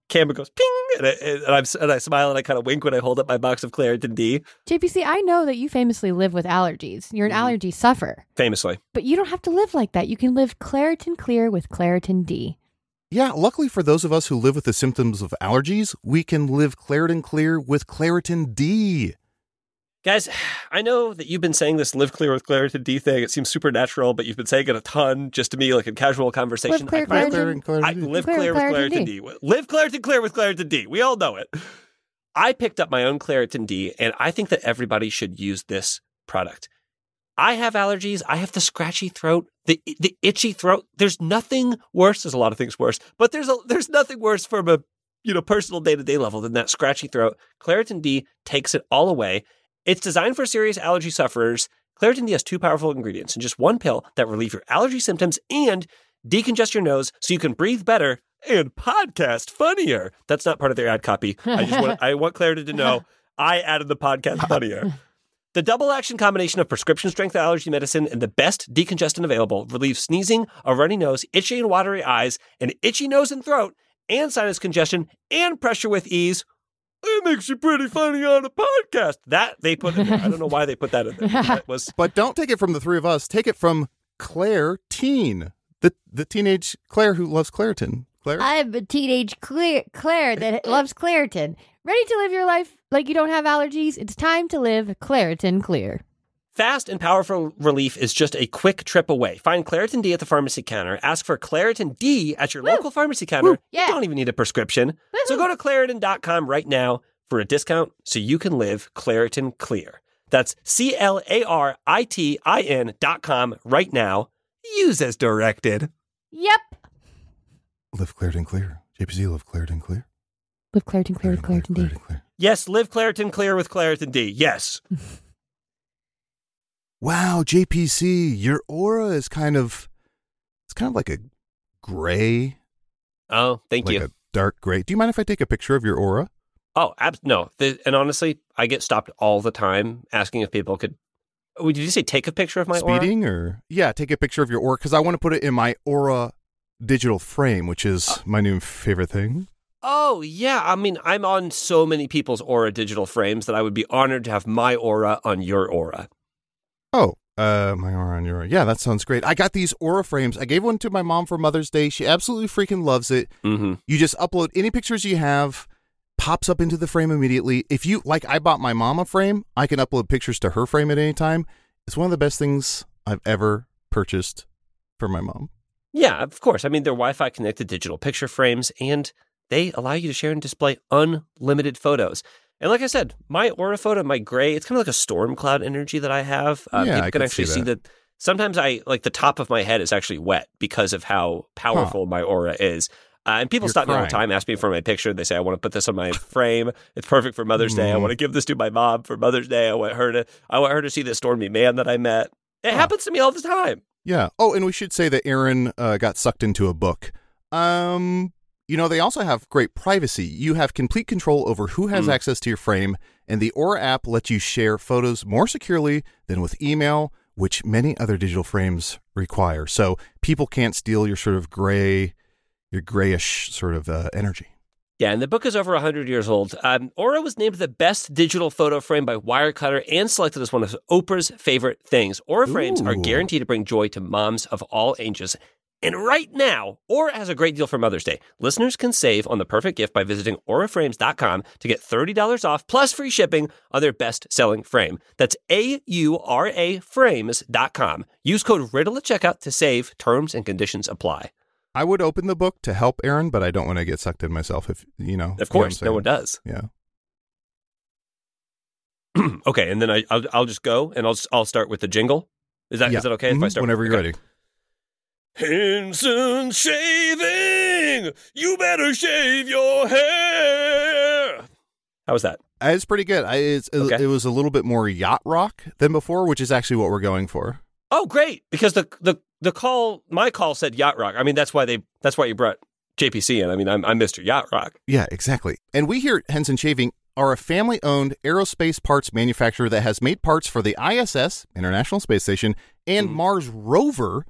camera goes ping, and I, and, I'm, and I smile and I kind of wink when I hold up my box of Claritin D. J P C, I know that you famously live with allergies. You're an Mm-hmm. allergy sufferer. Famously. But you don't have to live like that. You can live Claritin Clear with Claritin D. Yeah, luckily for those of us who live with the symptoms of allergies, we can live Claritin Clear with Claritin D. Guys, I know that you've been saying this live clear with Claritin D thing. It seems supernatural, but you've been saying it a ton just to me, like in casual conversation. Live clear, I find- Claritin- Claritin, I Claritin D. live Clear clear, with with Claritin Claritin D. D. Live Claritin clear with Claritin D. We all know it. I picked up my own Claritin D, and I think that everybody should use this product. I have allergies. I have the scratchy throat, the the itchy throat. There's nothing worse. There's a lot of things worse, but there's a there's nothing worse from a you know personal day to day level than that scratchy throat. Claritin D takes it all away. It's designed for serious allergy sufferers. Claritin D has two powerful ingredients in just one pill that relieve your allergy symptoms and decongest your nose so you can breathe better and podcast funnier. That's not part of their ad copy. I just want I want Claritin to know I added the podcast funnier. The double action combination of prescription strength allergy medicine and the best decongestant available relieves sneezing, a runny nose, itchy and watery eyes, an itchy nose and throat, and sinus congestion, and pressure with ease. It makes you pretty funny on a podcast. That they put in there. I don't know why they put that in there. That was But don't take it from the three of us. Take it from Claire Teen, the the teenage Claire who loves Claritin. Claire? I'm a teenage Claire, Claire that loves Claritin. Ready to live your life like you don't have allergies? It's time to live Claritin Clear. fast and powerful relief is just a quick trip away. Find Claritin D at the pharmacy counter. Ask for Claritin D at your Woo. local pharmacy counter. Woo. Yeah. You don't even need a prescription. So go to Claritin dot com right now for a discount so you can live Claritin Clear. That's C L A R I T I N dot com right now. Use as directed. Yep. Live Claritin Clear. J P C, live Claritin Clear. Live Claritin Clear with Claritin D. Claritin Clear. Yes, live Claritin Clear with Claritin D. Yes. Wow, J P C, your aura is kind of, it's kind of like a gray, Oh, thank like you. a dark gray. Do you mind if I take a picture of your aura? Oh, ab- no. The, and honestly, I get stopped all the time asking if people could. Oh, did you say take a picture of my aura? Speeding or? Yeah, take a picture of your aura because I want to put it in my aura digital frame, which is Uh, my new favorite thing. Oh, yeah. I mean, I'm on so many people's aura digital frames that I would be honored to have my aura on your aura. Oh, uh, my aura on your aura. Yeah, that sounds great. I got these aura frames. I gave one to my mom for Mother's Day. She absolutely freaking loves it. Mm-hmm. You just upload any pictures you have, pops up into the frame immediately. If you, like, I bought my mom a frame, I can upload pictures to her frame at any time. It's one of the best things I've ever purchased for my mom. Yeah, of course. I mean, they're Wi-Fi connected digital picture frames, and they allow you to share and display unlimited photos. And like I said, my aura photo, my gray, it's kind of like a storm cloud energy that I have. Uh, Yeah, people I can could actually see see that. Sometimes I, like the top of my head is actually wet because of how powerful my aura is. Uh, and people You're stop me all the crying. time, ask me for my picture. They say, I want to put this on my frame. It's perfect for Mother's Day. I Mm. want to give this to my mom for Mother's Day. I want her to, I want her to see this stormy man that I met. It Huh. happens to me all the time. Yeah. Oh, and we should say that Aaron uh, got sucked into a book. Um, you know, they also have great privacy. You have complete control over who has Mm. access to your frame, and the Aura app lets you share photos more securely than with email, which many other digital frames require. So people can't steal your sort of gray, your grayish sort of uh, energy. Yeah, and the book is over one hundred years old. Um, Aura was named the best digital photo frame by Wirecutter and selected as one of Oprah's favorite things. Aura frames are Ooh. guaranteed to bring joy to moms of all ages. And right now, Aura has a great deal for Mother's Day. Listeners can save on the perfect gift by visiting aura frames dot com to get thirty dollars off plus free shipping on their best-selling frame. That's A U R A frames dot com. Use code RIDDLE at checkout to save. Terms and conditions apply. I would open the book to help Aaron, but I don't want to get sucked in myself. If you know, you know what Of course, I'm no one saying. does. Yeah. Okay, and then I, I'll, I'll just go and I'll I'll start with the jingle. Is that is Yeah. that okay if I Mhm. start Whenever with, you're okay. ready. Henson Shaving, you better shave your hair. How was that? Uh, It's pretty good. I, it's, it- Okay. it was a little bit more yacht rock than before, which is actually what we're going for. Oh, great! Because the the the call, my call said yacht rock. I mean, that's why they that's why you brought J P C in. I mean, I'm I'm Mister Yacht Rock. Yeah, exactly. And we here at Henson Shaving are a family-owned aerospace parts manufacturer that has made parts for the I S S, International Space Station, and Mm. Mars rover.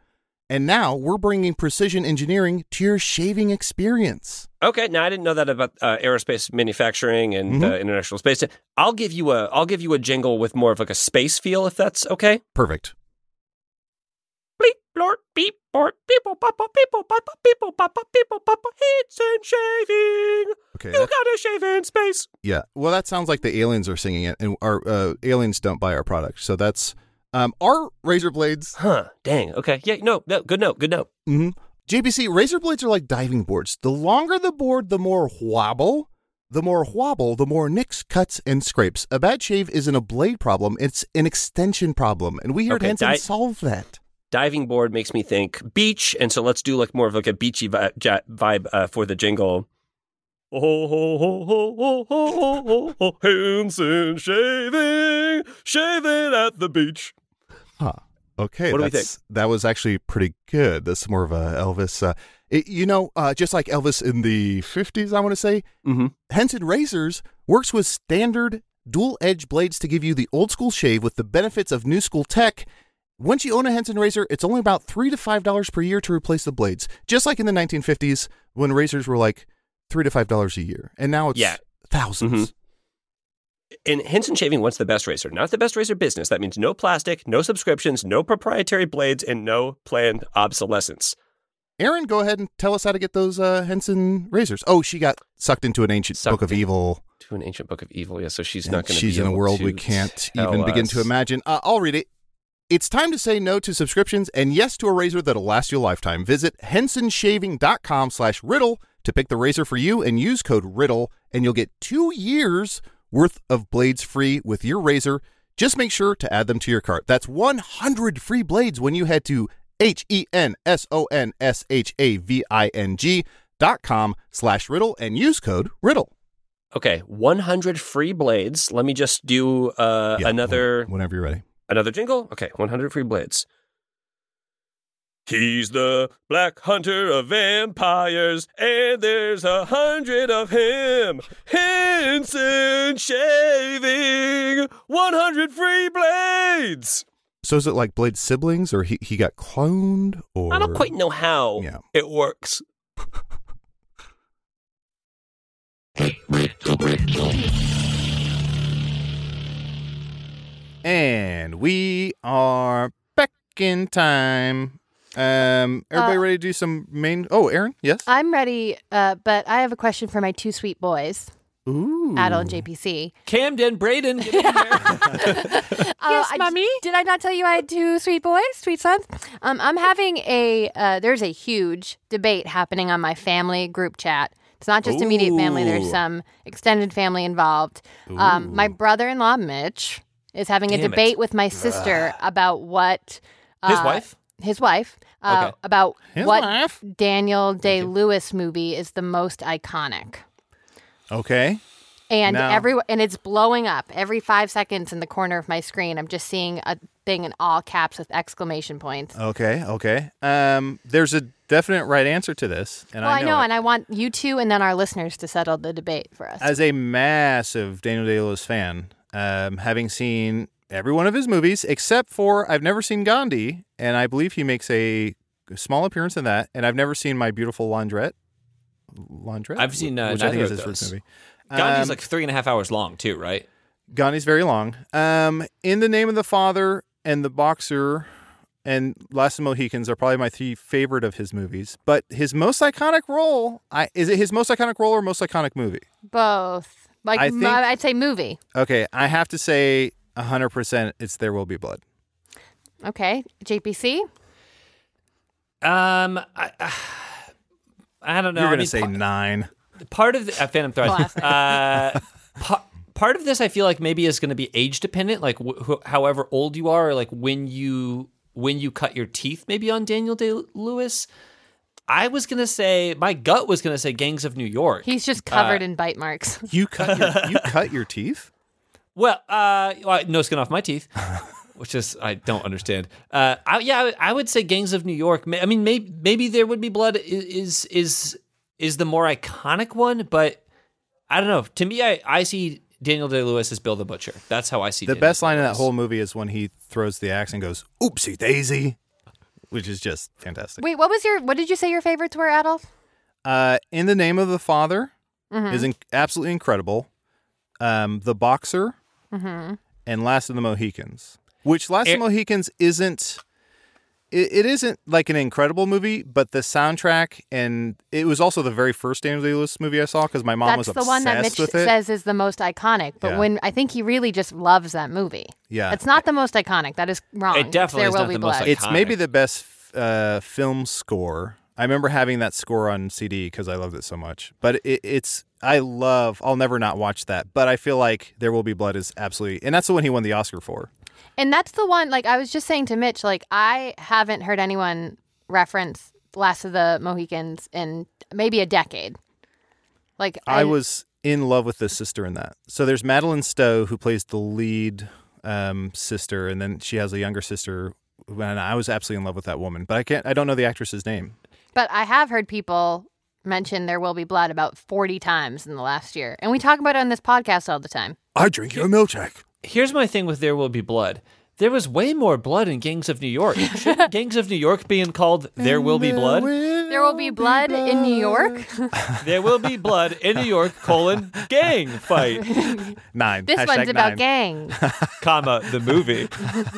And now we're bringing precision engineering to your shaving experience. Okay, now I didn't know that about uh, aerospace manufacturing and Mm-hmm. uh, international space. I'll give you a I'll give you a jingle with more of like a space feel, if that's okay. Perfect. Bleep, blort, beep, bort, people, papa, people, papa, people, papa, people, papa, hits and shaving. Okay. You that- gotta shave in space. yeah. Well, that sounds like the aliens are singing it, and our uh, aliens don't buy our product. So that's um, our razor blades. Huh? Dang. Okay. Yeah. No. No. Good note. Good note. Mm-hmm. J P C, razor blades are like diving boards. The longer the board, the more wobble. The more wobble, the more nicks, cuts, and scrapes. A bad shave isn't a blade problem. It's an extension problem. And we here Okay, at Henson di- solve that. Diving board makes me think beach, and so let's do like more of like a beachy vi- ja- vibe uh, for the jingle. Oh, ho, ho, ho, ho, ho, ho, ho, Henson shaving, shaving at the beach. Huh. Okay. What do we that's- That was actually pretty good. That's more of a Elvis. Uh, it, you know, uh, just like Elvis in the fifties, I want to say, Mm-hmm. Henson Razors works with standard dual-edge blades to give you the old-school shave with the benefits of new-school tech. Once you own a Henson razor, it's only about three to five dollars per year to replace the blades. Just like in the nineteen fifties when razors were like three to five dollars a year, and now it's Yeah. thousands. In Henson Shaving, what's the best razor? Not the best razor business. That means no plastic, no subscriptions, no proprietary blades, and no planned obsolescence. Aaron, go ahead and tell us how to get those uh, Henson razors. Oh, she got sucked into an ancient Sucked book of in- evil. To an ancient book of evil, yeah. So she's and not going to. She's be in a able world to we can't tell even begin us. to imagine. Uh, I'll read it. It's time to say no to subscriptions and yes to a razor that'll last you a lifetime. Visit hensonshaving.com slash riddle to pick the razor for you and use code riddle, and you'll get two years worth of blades free with your razor. Just make sure to add them to your cart. That's one hundred free blades when you head to H-E-N-S-O-N-S-H-A-V-I-N-G dot com slash riddle and use code riddle. Okay, one hundred free blades. Let me just do uh, Yeah, another Whenever you're ready. another jingle. Okay, one hundred free blades. He's the black hunter of vampires, and there's a hundred of him. Henson Shaving, one hundred free blades. So is it like Blade siblings, or he, he got cloned, or I don't quite know how Yeah. it works. And we are back in time. Um, everybody Uh, ready to do some main? Oh, Aaron, yes. I'm ready, uh, but I have a question for my two sweet boys, Ooh, Adel and J P C. Camden, Braden, get in here. Uh, Yes, I- Mommy? Did I not tell you I had two sweet boys, sweet sons? Um, I'm having a, uh, there's a huge debate happening on my family group chat. It's not just immediate family, there's Ooh. some extended family involved. Um, my brother in law, Mitch, is having a Damn it. debate with my sister about what. Uh, His wife? His wife. Uh, Okay. About His what wife? Daniel Day Lewis movie is the most iconic. Okay. And Now- every and it's blowing up every five seconds in the corner of my screen. I'm just seeing a thing in all caps with exclamation points. Okay. Okay. Um, there's a definite right answer to this, and well, I know, it. and I want you two and then our listeners to settle the debate for us. As a massive Daniel Day-Lewis fan, um, having seen every one of his movies except for I've never seen Gandhi, and I believe he makes a small appearance in that, and I've never seen My Beautiful Laundrette. Laundrette. I've seen, uh, which I think neither is his of first those. movie. Gandhi's Um, like three and a half hours long, too, right? Gandhi's very long. Um, In the Name of the Father and The Boxer and Last of the Mohicans are probably my three favorite of his movies. But his most iconic role, I, is it his most iconic role or most iconic movie? Both. Like I mo- think- I'd say movie. Okay, I have to say one hundred percent it's There Will Be Blood. Okay, J P C. Um, I, I don't know. You're I going to mean, say par- nine. part of the, uh, Phantom Thread. Classic. uh, pa- part of this, I feel like maybe is going to be age dependent. Like wh- wh- however old you are, or like when you when you cut your teeth, maybe on Daniel Day Lewis. I was gonna say my gut was gonna say Gangs of New York. He's just covered in bite marks. You cut your, you cut your teeth? Well, uh, well, no skin off my teeth, which is I don't understand. Uh, I, yeah, I, I would say Gangs of New York. Ma- I mean, maybe maybe There Would Be Blood is is is the more iconic one, but I don't know. To me, I, I see Daniel Day Lewis as Bill the Butcher. That's how I see The Daniel best line in that Day-Lewis. whole movie is when he throws the axe and goes, oopsie daisy. which is just fantastic. Wait, what was your? What did you say your favorites were, Adolf? Uh, In the Name of the Father Mm-hmm. is in- absolutely incredible. Um, The Boxer Mm-hmm. and Last of the Mohicans, which Last Er- of the Mohicans isn't. It, it isn't like an incredible movie, but the soundtrack and it was also the very first Daniel Day-Lewis movie I saw because my mom That's was the obsessed one that Mitch with it. says is the most iconic. But Yeah. when I think he really just loves that movie. Yeah. It's not the most iconic. That is wrong. It definitely there is will not be the most blood. iconic. It's maybe the best uh, film score. I remember having that score on C D because I loved it so much. But it, it's I love. I'll never not watch that. But I feel like There Will Be Blood is absolutely, and that's the one he won the Oscar for. And that's the one, like, I was just saying to Mitch, like, I haven't heard anyone reference Last of the Mohicans in maybe a decade. Like, I was in love with the sister in that. So there's Madeline Stowe who plays the lead um, sister, and then she has a younger sister. And I was absolutely in love with that woman, but I can't. I don't know the actress's name. But I have heard people mention There Will Be Blood about forty times in the last year. And we talk about it on this podcast all the time. I drink your milkshake. Here's my thing with There Will Be Blood. There was way more blood in Gangs of New York. Shouldn't Gangs of New York being called There Will Be Blood? There will be blood in New York. There will be blood in New York, colon, gang fight, Nine. This Hashtag one's about nine. gangs. comma, the movie.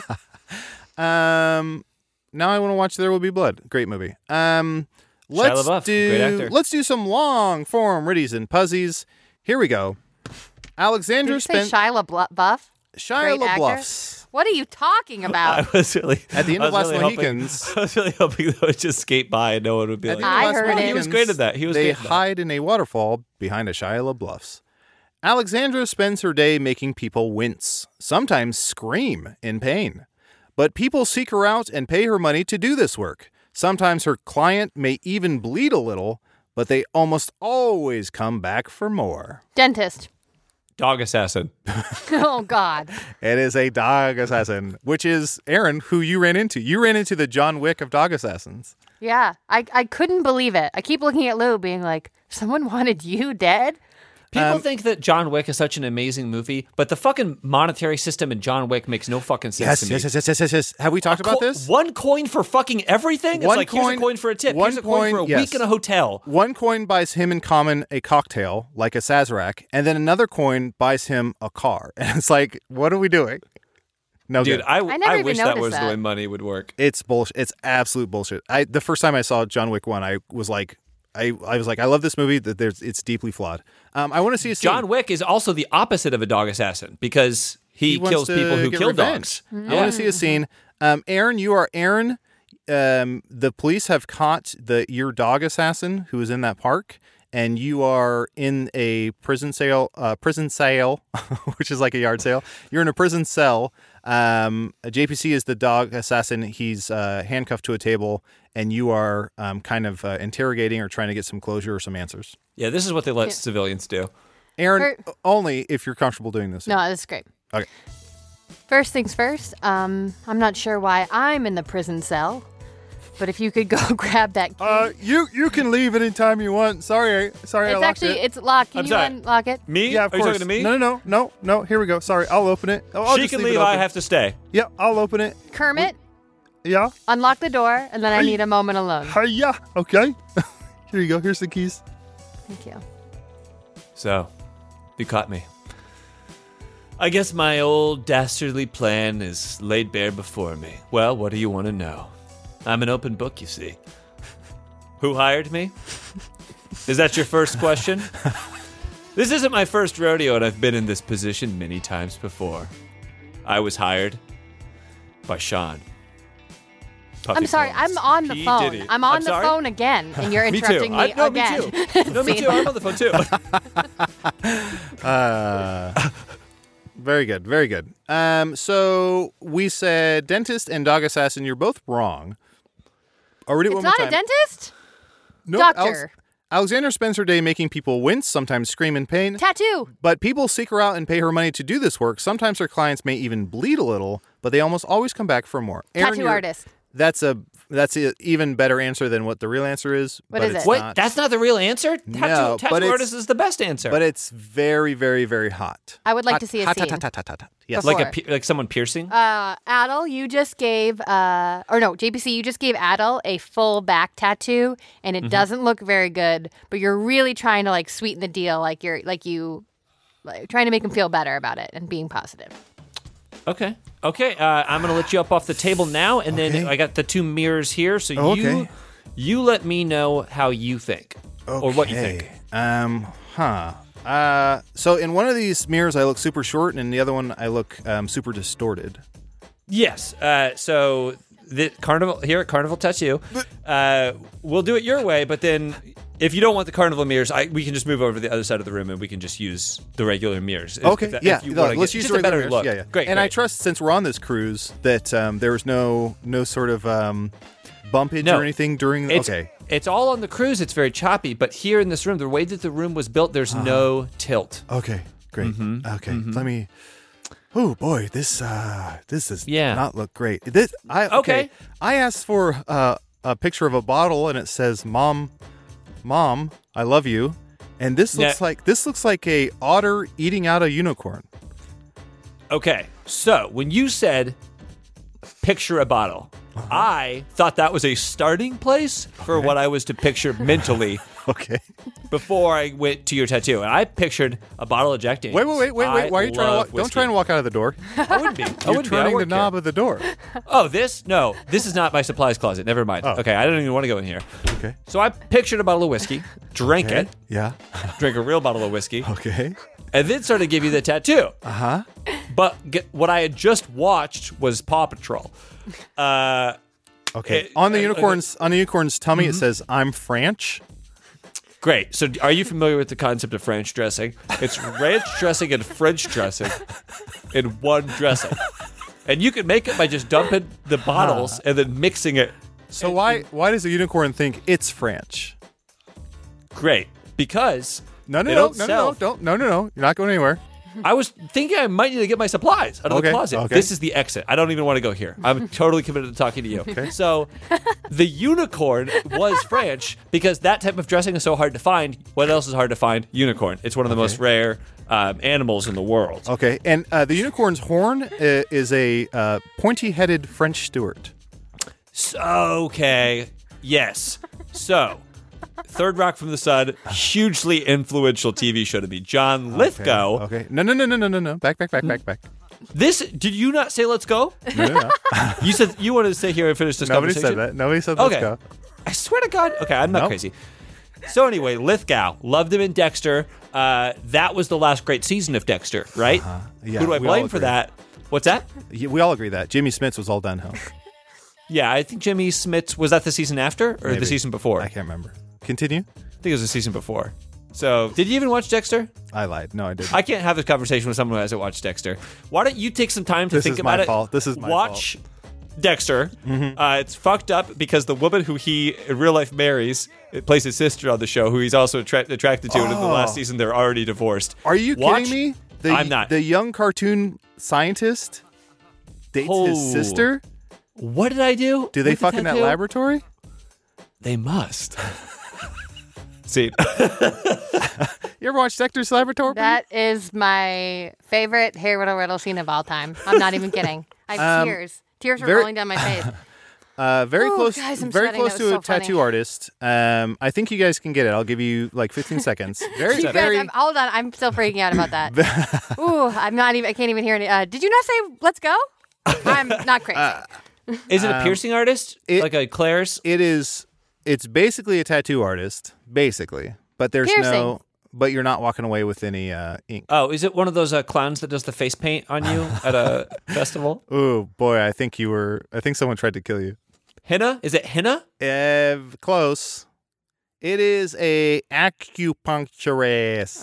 Um, now I want to watch There Will Be Blood. Great movie. Um, let's LaBeouf, do great actor. let's do some long form riddies and puzzies. Here we go. Did Alexander you say spent Shia LaBeouf? Shia Great actor? LaBeouf's What are you talking I about? was really at the end I of was Last really hoping- Mohicans. I was really hoping that would just skate by and no one would be At like, the end of I Last heard it. He was Mohicans, great at that. He was They great at that. hide in a waterfall behind a Shia LaBeouf's. Alexandra spends her day making people wince, sometimes scream in pain. But people seek her out and pay her money to do this work. Sometimes her client may even bleed a little, but they almost always come back for more. Dentist. Dog assassin. Oh, God. It is a dog assassin, which is, Aaron, who you ran into. You ran into the John Wick of dog assassins. Yeah, I, I couldn't believe it. I keep looking at Lou being like, someone wanted you dead? People Um, think that John Wick is such an amazing movie, but the fucking monetary system in John Wick makes no fucking sense Yes, to me. yes, yes, yes, yes, yes, yes. Have we talked about Co- this? One coin for fucking everything? One it's like, here's coin- a coin for a tip. one Here's a coin, for a coin, yes. week in a hotel. One coin buys him in common a cocktail, like a Sazerac, and then another coin buys him a car. And it's like, what are we doing? No Dude, good. I, I never I even wish that noticed was the that. way money would work. It's bullshit. It's absolute bullshit. I the first time I saw John Wick one, I was like, I, I was like, I love this movie. That there's it's deeply flawed. Um, I want to see a scene. John Wick is also the opposite of a dog assassin because he, wants kills to people who get kill revenge. dogs. I want to see a scene. Um, Aaron, you are Aaron. Um, the police have caught the your dog assassin who was in that park, and you are in a prison sale. Uh, prison sale, which is like a yard sale. You're in a prison cell. Um, J P C is the dog assassin. He's uh, handcuffed to a table, and you are um, kind of uh, interrogating or trying to get some closure or some answers. Yeah, this is what they let civilians do. Aaron, For- only if you're comfortable doing this. No, that's great. Okay. First things first, um, I'm not sure why I'm in the prison cell, but if you could go grab that key. Uh, you you can leave anytime you want. Sorry, sorry, I it's locked actually, it. it's locked. Can I'm you sorry. unlock it? Me? Yeah, of Are you course. talking to me? No, no, no, no, no. Here we go. Sorry, I'll open it. Oh, I'll she just can leave. leave. It I open. have to stay. Yeah, I'll open it. Kermit, Yeah. unlock the door, and then I Hey. need a moment alone. Hiya. Okay. Here you go. Here's the keys. Thank you. So, you caught me. I guess my old dastardly plan is laid bare before me. Well, what do you want to know? I'm an open book, you see. Who hired me? Is that your first question? This isn't my first rodeo, and I've been in this position many times before. I was hired by Sean. Puffy I'm sorry, Phones. I'm on the P. phone. Diddy. I'm on the sorry? phone again, and you're Me too. interrupting me, I, no, again. me too. No, me See? too. I'm on the phone too. Uh, very good, very good. Um, so we said dentist and dog assassin. You're both wrong. I'll read it It's one not more a time. dentist? Nope, Doctor. Alex- Alexander spends her day making people wince, sometimes scream in pain. Tattoo. But people seek her out and pay her money to do this work. Sometimes her clients may even bleed a little, but they almost always come back for more. Aaron, Tattoo you're- artist. that's a that's an even better answer than what the real answer is. What but is it's it? Wait, not. that's not the real answer? Tattoo, No, tattoo but it's- artist is the best answer. But it's very, very, very hot. I would like Hot, to see a hot, scene. hot, hot, hot, hot, hot. Yes. Before. like a pe- like someone piercing? Uh, Adel, you just gave, uh, or no, J P C, you just gave Adel a full back tattoo, and Mm-hmm. it doesn't look very good. But you're really trying to like sweeten the deal, like you're like you, like, trying to make him feel better about it and being positive. Okay. Okay. Uh, I'm going to let you up off the table now, and then Okay. I got the two mirrors here. So Oh, you okay. you let me know how you think or what you think. Okay. Um, huh. Uh, so in one of these mirrors, I look super short, and in the other one, I look um, super distorted. Yes. Uh, so the carnival here at Carnival Tattoo, uh, we'll do it your way. But then, if you don't want the carnival mirrors, I, we can just move over to the other side of the room, and we can just use the regular mirrors. If- Okay, if that- yeah. if you no, wanna let's get use just the a better regular look. mirrors. Yeah, yeah. Great. And great. I trust, since we're on this cruise, that um, there was no no sort of um, bumpage No. or anything during. It's, okay. It's all on the cruise. It's very choppy, but here in this room, the way that the room was built, there's Uh-huh. no tilt. Okay. Great. Mm-hmm. Okay. Let me. Oh boy, this uh, this does Yeah. not look great. This I okay. Okay. I asked for uh, a picture of a bottle, and it says "Mom, Mom, I love you," and this looks Now- like this looks like a otter eating out a unicorn. Okay, so when you said picture a bottle, Uh-huh. I thought that was a starting place for what I was to picture mentally Okay. before I went to your tattoo. And I pictured a bottle of Jack Wait, Daniels. wait, wait, wait, wait. I Why are you trying to love walk? Don't whiskey. try and walk out of the door. I wouldn't be. I You're wouldn't be. I turning the work knob here. of the door. Oh, this? No, this is not my supplies closet. Never mind. Oh. Okay, I don't even want to go in here. Okay. So I pictured a bottle of whiskey, drank Okay. it, Yeah. drank a real bottle of whiskey, Okay. and then started to give you the tattoo. Uh huh. But get, what I had just watched was Paw Patrol. Uh, Okay. It- on the uh, unicorn's on the unicorn's tummy, Mm-hmm. it says "I'm French." Great. So, are you familiar with the concept of French dressing? It's ranch dressing and French dressing in one dressing. And you can make it by just dumping the bottles and then mixing it. So why why does the unicorn think it's French? Great. Because No, no, they no, don't no, no, sell- don't, no, no, no. You're not going anywhere. I was thinking I might need to get my supplies out of Okay, the closet. okay. This is the exit. I don't even want to go here. I'm totally committed to talking to you. So, the unicorn was French because that type of dressing is so hard to find. What else is hard to find? Unicorn. It's one of the most rare um, animals in the world. Okay, and uh, the unicorn's horn uh, is a uh, pointy-headed French Stuart. So, okay. Yes. So, Third Rock from the Sun, hugely influential T V show to me. John Lithgow. Okay. No, no, no, no, no, no, no. Back, back, back, back, back. This, did you not say let's go? No, no, no. You said you wanted to stay here and finish this Nobody conversation? said that. Nobody said let's Okay. go. I swear to God. Okay, I'm not Nope. crazy. So anyway, Lithgow, loved him in Dexter. Uh, that was the last great season of Dexter, right? Uh-huh. Yeah, Who do I we all blame for agree. that? What's that? Yeah, we all agree that Jimmy Smits was all downhill. Yeah, I think Jimmy Smits, was that the season after or Maybe. the season before? I I can't remember. Continue. think it was the season before. So, did you even watch Dexter? I lied. No, I didn't. I can't have this conversation with someone who hasn't watched Dexter. Why don't you take some time to This think is about my it? fault. This is my Watch Dexter. Uh, it's fucked up because the woman who he in real life marries it plays his sister on the show, who he's also attra- attracted to. And in the last season, they're already divorced. Are you Watch- kidding me? The, I'm not. The young cartoon scientist dates Oh. his sister? What did I do? Do they with the fuck in that tattoo? laboratory? They must. See, You ever watch Dexter's Laboratory? That is my favorite hair riddle riddle scene of all time. I'm not even kidding. I have Um, tears. Tears were very- rolling down my face. Uh, very Ooh, close, guys, I'm very sweating. close That to was a so funny. tattoo artist. Um, I think you guys can get it. I'll give you like fifteen seconds. Very, You guys, very. I'm, hold on. I'm still freaking out about that. Ooh, I'm not even. I can't even hear it. Uh, did you not say "let's go"? I'm not crazy. is it a piercing artist Um, it- like a Claire's? It is. It's basically a tattoo artist, basically. But there's Piercing. no. But you're not walking away with any uh, ink. Oh, is it one of those uh, clowns that does the face paint on you at a festival? Oh boy, I think you were. I think someone tried to kill you. Henna? Is it henna? Uh, close. It is a acupuncturist,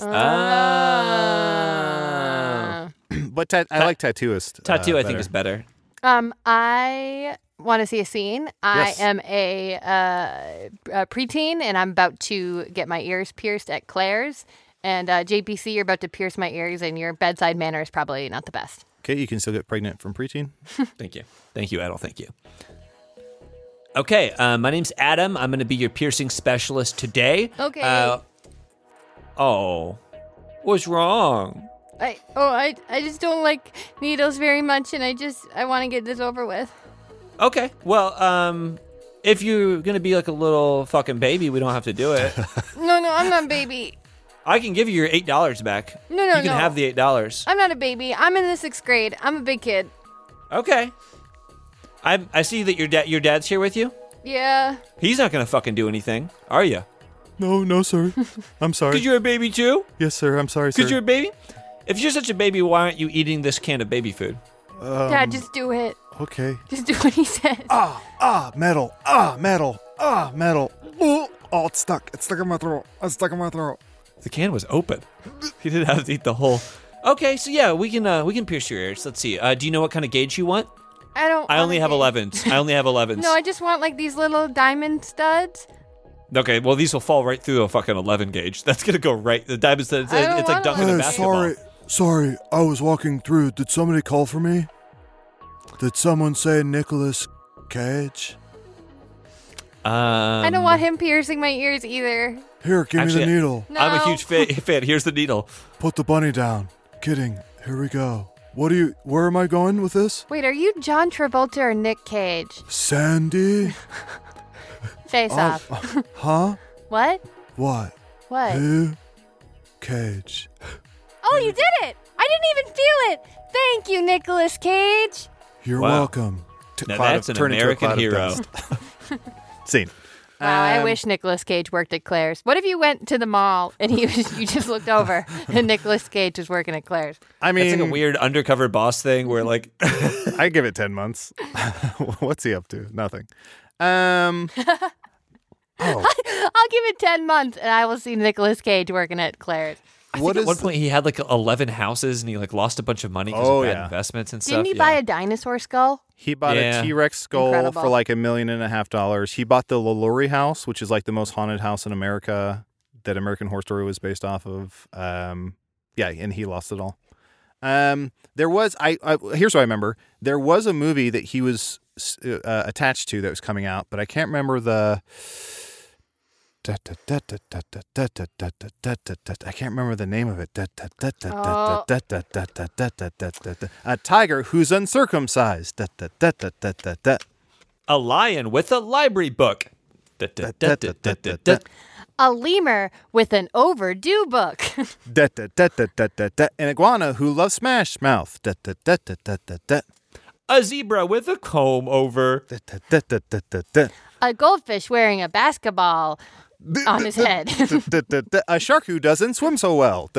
Ah. but ta- I like tattooist. uh, Tattoo, I think, better. is better. Um, I want to see a scene. I Yes. am a, uh, a preteen, and I'm about to get my ears pierced at Claire's. And uh, J P C, you're about to pierce my ears, and your bedside manner is probably not the best. Okay, you can still get pregnant from preteen. Thank you. Thank you, Adel. Thank you. Okay, uh, my name's Adam. I'm going to be your piercing specialist today. Okay. Uh, oh, what's wrong? I oh I I just don't like needles very much, and I just I want to get this over with. Okay, well, um, if you're going to be like a little fucking baby, we don't have to do it. No, no, I'm not a baby. I can give you your eight dollars back. No, no, You can no. have the eight dollars. I'm not a baby. I'm in the sixth grade. I'm a big kid. Okay. I I see that your dad your dad's here with you. Yeah. He's not going to fucking do anything, are you? No, no, sir. I'm sorry. Because you're a baby too? Yes, sir. I'm sorry, sir. Because you're a baby? If you're such a baby, why aren't you eating this can of baby food? Dad, just do it. Okay. Just do what he says. Ah, ah, metal. Ah, metal. Ah, metal. Ooh. Oh, it's stuck. It's stuck in my throat. It's stuck in my throat. The can was open. He didn't have to eat the whole. Okay, so yeah, we can uh, we can pierce your ears. Let's see. Uh, do you know what kind of gauge you want? I don't. I wanna only have get- elevens. I only have elevens. No, I just want like these little diamond studs. Okay, well these will fall right through a fucking eleven gauge. That's gonna go right. The diamond studs. I don't It's like wanna- dunking a Hey, basketball. sorry, sorry. I was walking through. Did somebody call for me? Did someone say Nicolas Cage? Um, I don't want him piercing my ears either. Here, give Actually, me the needle. No. I'm a huge fa- fan. Here's the needle. Put the bunny down. Kidding. Here we go. What do you? Where am I going with this? Wait, are you John Travolta or Nick Cage? Sandy? Face Oh, off. uh, huh? What? What? What? Who? Cage. Oh, you did it! I didn't even feel it. Thank you, Nicolas Cage. You're Wow. welcome. T- Now cloud that's of- an turn into a American cloud of hero. dust. Scene. Wow, I Um, wish Nicolas Cage worked at Claire's. What if you went to the mall and he was, you just looked over and Nicolas Cage was working at Claire's? I mean, It's like a weird undercover boss thing where like I give it ten months. What's he up to? Nothing. Um. Oh, I'll give it ten months and I will see Nicolas Cage working at Claire's. I what think at one is? point he had like eleven houses and he like lost a bunch of money because Oh, of bad yeah. investments and Didn't stuff. he yeah. buy a dinosaur skull? He bought Yeah. a T-Rex skull Incredible. for like a million and a half dollars. He bought the LaLaurie house, which is like the most haunted house in America that American Horror Story was based off of. Um, yeah, and he lost it all. Um, there was I, I here's what I remember. There was a movie that he was uh, attached to that was coming out, but I can't remember the. I can't remember the name of it. A tiger who's uncircumcised. A lion with a library book. Da, da, da, da, da, da, da. A lemur with an overdue book. An iguana who loves Smash Mouth. A zebra with a comb over. A goldfish wearing a basketball on his head. A shark who doesn't swim so well.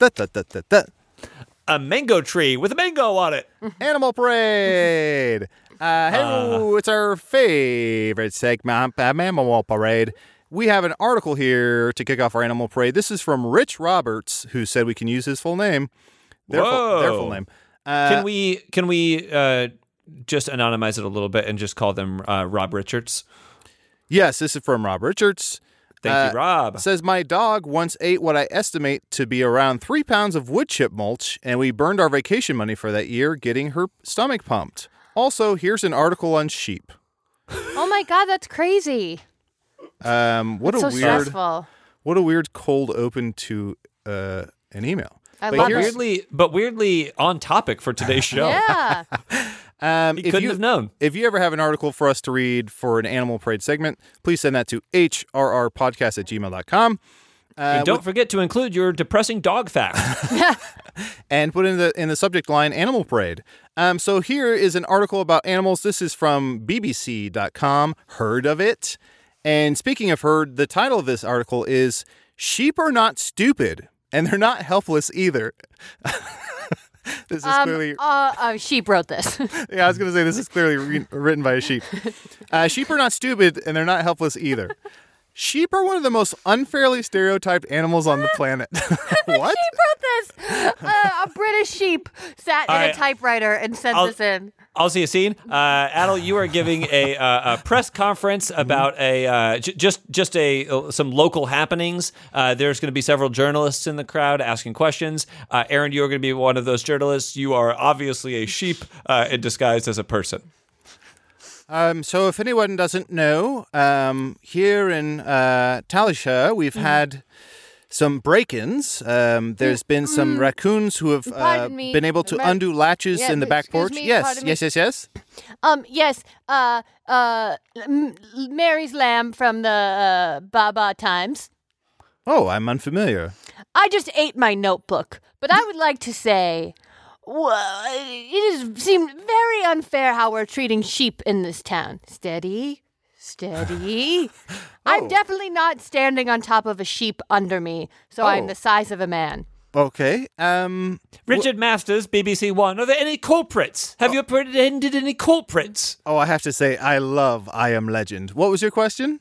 A mango tree with a mango on it. Animal Parade. Uh, hello, it's our favorite segment, Animal Parade. We have an article here to kick off our Animal Parade. This is from Rich Roberts, who said we can use his full name. Their, full, their Whoa. full name. Uh, Can we can we uh, just anonymize it a little bit and just call them uh, Rob Richards? Yes, this is from Rob Richards. Thank Uh, you, Rob. Says, my dog once ate what I estimate to be around three pounds of wood chip mulch, and we burned our vacation money for that year getting her stomach pumped. Also, here's an article on sheep. Oh my God, that's crazy. Um, what It's a so weird, stressful. what a weird cold open to uh, an email. I But love But here's- it. weirdly, but weirdly on topic for today's show. Yeah. Um, He if couldn't you, have known. If you ever have an article for us to read for an Animal Parade segment, please send that to h r r podcast at gmail dot com. Uh, And don't forget to include your depressing dog fact. and put in the in the subject line Animal Parade. Um, so here is an article about animals. This is from B B C dot com. Heard of it? And speaking of heard, the title of this article is "Sheep Are Not Stupid, and They're Not Helpless Either." This is Um, clearly uh, uh, sheep wrote this. yeah. I was going to say this is clearly re- written by a sheep. Uh, sheep are not stupid, and they're not helpless either. Sheep are one of the most unfairly stereotyped animals on the planet. What? Sheep wrote this. Uh, a British sheep sat in All a right. typewriter and sent I'll- this in. I'll see a scene. Uh, Adel, you are giving a, uh, a press conference about a uh, j- just just a uh, some local happenings. Uh, there's going to be several journalists in the crowd asking questions. Uh, Aaron, you are going to be one of those journalists. You are obviously a sheep uh, and disguised as a person. Um, so if anyone doesn't know, um, here in uh, Talisha, we've Mm-hmm. had some break-ins. Um, there's been some raccoons who have uh, Pardon me. been able to Ma- undo latches Yeah, in the back excuse porch. me, yes, pardon me. yes, yes, yes. Um, yes, uh, uh, M- Mary's Lamb from the uh, Baba Times. Oh, I'm unfamiliar. I just ate my notebook, but I would like to say, well, it has seemed very unfair how we're treating sheep in this town. Steady, steady. I'm Oh. definitely not standing on top of a sheep under me, so I'm Oh. the size of a man. Okay. Um, Richard Masters, B B C One. Are there any culprits? Have you apprehended any culprits? oh, I have to say, I love I Am Legend. What was your question?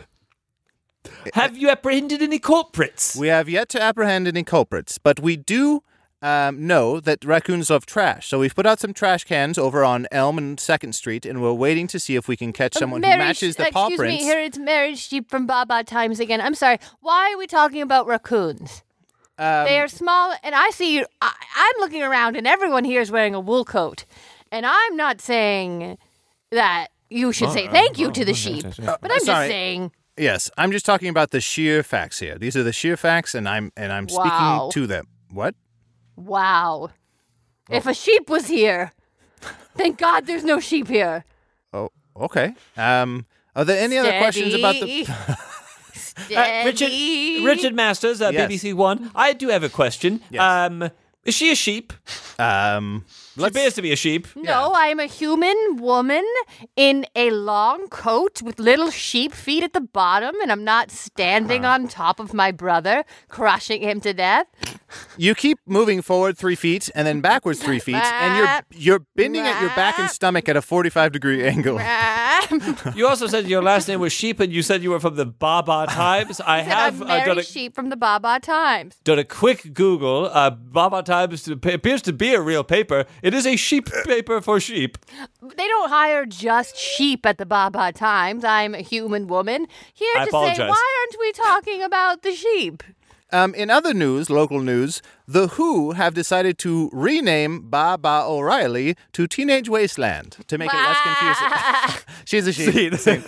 Have you apprehended any culprits? We have yet to apprehend any culprits, but we do um, know that raccoons love trash. So we've put out some trash cans over on Elm and second Street, and we're waiting to see if we can catch someone who Mary matches Sh- the paw excuse prints. me, here it's Mary Sheep from Baba Times again. I'm sorry. Why are we talking about raccoons? Um, They are small, and I see. I, I'm looking around, and everyone here is wearing a wool coat, and I'm not saying that you should say thank you to the sheep, but I'm sorry. just saying. Yes, I'm just talking about the sheer facts here. These are the sheer facts, and I'm and I'm Wow. speaking to them. What? Wow. If a sheep was here, thank God there's no sheep here. Oh, okay. Um, are there any other questions about the? Steady. Uh, Richard, Richard Masters, uh, Yes. B B C One. I do have a question. Yes. Um, is she a sheep? Um, She let's. appears to be a sheep. No, I am a human woman in a long coat with little sheep feet at the bottom, and I'm not standing on top of my brother, crushing him to death. You keep moving forward three feet and then backwards three feet, and you're you're bending at your back and stomach at a forty-five degree angle. You also said your last name was Sheep, and you said you were from the Baba Times. I have I'm uh, Mary done, a, Sheep from the Baba Times. done a quick Google. Uh, Baba Times appears to be a real paper. It is a sheep paper for sheep. They don't hire just sheep at the Baba Times. I'm a human woman here I to apologize. say, why aren't we talking about the sheep? Um, in other news, local news, The Who have decided to rename Baba O'Reilly to Teenage Wasteland to make it less confusing. She's a sheep. See,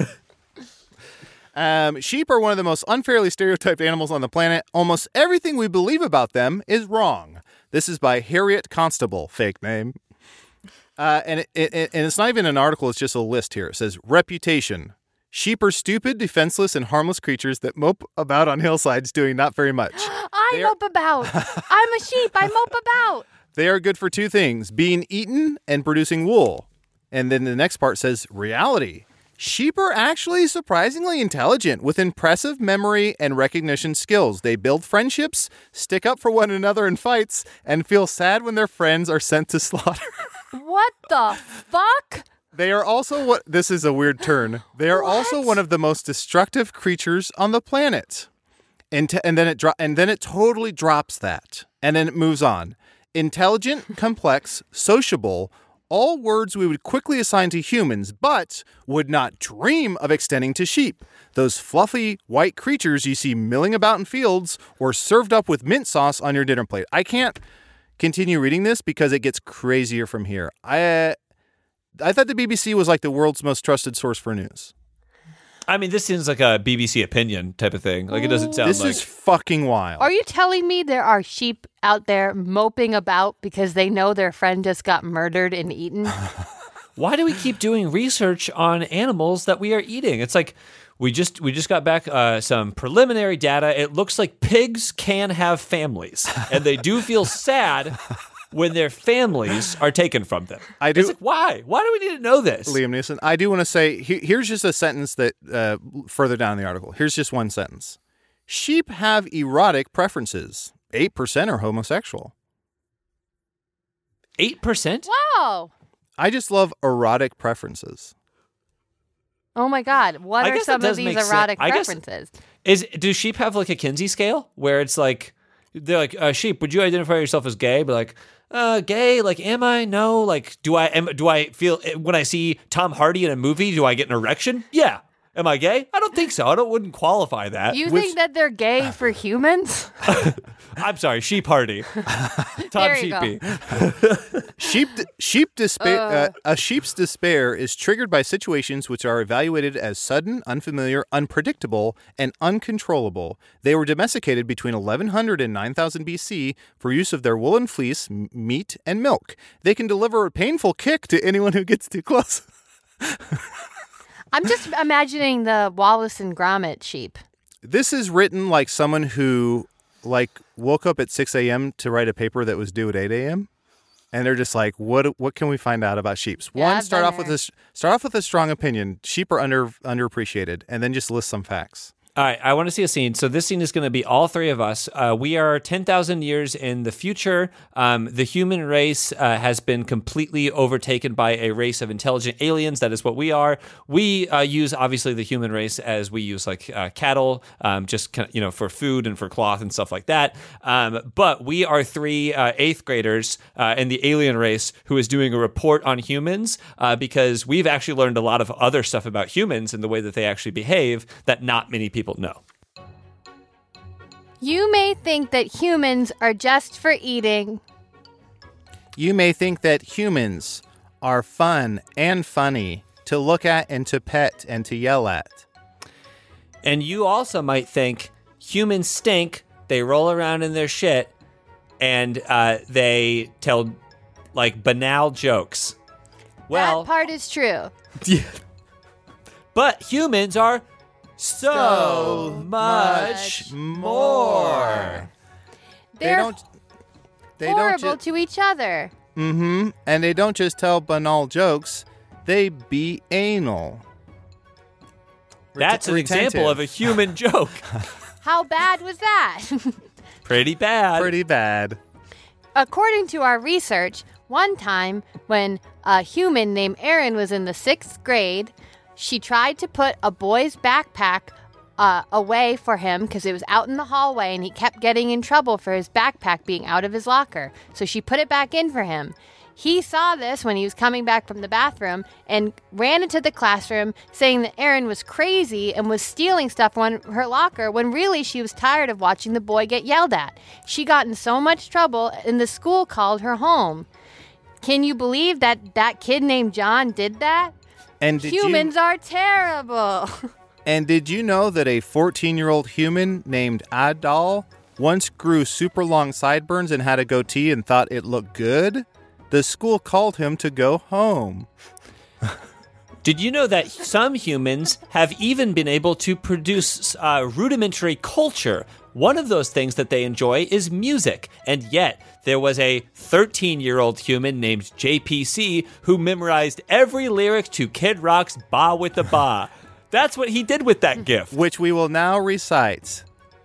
Um, sheep are one of the most unfairly stereotyped animals on the planet. Almost everything we believe about them is wrong. This is by Harriet Constable, fake name. Uh, and, it, it, and it's not even an article, it's just a list here. It says, reputation. Sheep are stupid, defenseless, and harmless creatures that mope about on hillsides doing not very much. I They are- mope about. I'm a sheep. I mope about. They are good for two things, being eaten and producing wool. And then the next part says, reality. Sheep are actually surprisingly intelligent with impressive memory and recognition skills. They build friendships, stick up for one another in fights, and feel sad when their friends are sent to slaughter. What the fuck? They are also what this is a weird turn. They are also What? one of the most destructive creatures on the planet. And, t- and then it dro- and then it totally drops that. And then it moves on. Intelligent, complex, sociable, all words we would quickly assign to humans, but would not dream of extending to sheep. Those fluffy white creatures you see milling about in fields or served up with mint sauce on your dinner plate. I can't continue reading this because it gets crazier from here. I uh, I thought the B B C was like the world's most trusted source for news. I mean, this seems like a B B C opinion type of thing. Like, it doesn't sound This like... is fucking wild. Are you telling me there are sheep out there moping about because they know their friend just got murdered and eaten? Why do we keep doing research on animals that we are eating? It's like we just we just got back uh, some preliminary data. It looks like pigs can have families, and they do feel sad when their families are taken from them. I do- It's like, why? Why do we need to know this? Liam Neeson, I do want to say, he- here's just a sentence that uh, further down in the article. Here's just one sentence. Sheep have erotic preferences. eight percent are homosexual. Eight percent? Wow. I just love erotic preferences. Oh my God. What I are guess some that of does make these sense. erotic I guess- preferences? Is do sheep have like a Kinsey scale where it's like they're like uh, sheep? Would you identify yourself as gay? But like, uh, gay? Like, am I? No. Like, do I? Am, do I feel when I see Tom Hardy in a movie? Do I get an erection? Yeah. Am I gay? I don't think so. I don't. Wouldn't qualify that. You Which- think that they're gay for humans? I'm sorry, Sheep Hardy. Tom There you go. Sheepy. Sheep, sheep despair. Uh, a sheep's despair is triggered by situations which are evaluated as sudden, unfamiliar, unpredictable, and uncontrollable. They were domesticated between eleven hundred and nine thousand B C for use of their woolen fleece, m- meat, and milk. They can deliver a painful kick to anyone who gets too close. I'm just imagining the Wallace and Gromit sheep. This is written like someone who, like, woke up at six a.m. to write a paper that was due at eight a.m. And they're just like, what what can we find out about sheep? Yeah, One, I've start been off with there. a start off with a strong opinion. Sheep are under underappreciated, and then just list some facts. All right, I want to see a scene. So this scene is going to be all three of us. Uh, we are ten thousand years in the future. Um, the human race uh, has been completely overtaken by a race of intelligent aliens. That is what we are. We uh, use, obviously, the human race as we use like uh, cattle, um, just kind of, you know, for food and for cloth and stuff like that. Um, but we are three uh, eighth graders uh, in the alien race who is doing a report on humans uh, because we've actually learned a lot of other stuff about humans and the way that they actually behave that not many people know. You may think that humans are just for eating. You may think that humans are fun and funny to look at and to pet and to yell at. And you also might think humans stink, they roll around in their shit, and uh, they tell, like, banal jokes. Well, that part is true. but humans are so, So much much more. They're they don't. They horrible don't. to each other. Ju- mm-hmm. And they don't just tell banal jokes. They be anal. That's an Retentive. example of a human joke. How bad was that? Pretty bad. Pretty bad. According to our research, one time when a human named Erin was in the sixth grade, she tried to put a boy's backpack uh, away for him because it was out in the hallway and he kept getting in trouble for his backpack being out of his locker. So she put it back in for him. He saw this when he was coming back from the bathroom and ran into the classroom saying that Erin was crazy and was stealing stuff from her locker when really she was tired of watching the boy get yelled at. She got in so much trouble and the school called her home. Can you believe that that kid named John did that? And did Humans you, are terrible. And did you know that a fourteen-year-old human named Adal once grew super long sideburns and had a goatee and thought it looked good? The school called him to go home. Did you know that some humans have even been able to produce uh, rudimentary culture? One of those things that they enjoy is music. And yet, there was a thirteen-year-old human named J P C who memorized every lyric to Kid Rock's Ba with the Ba. That's what he did with that gift. Which we will now recite.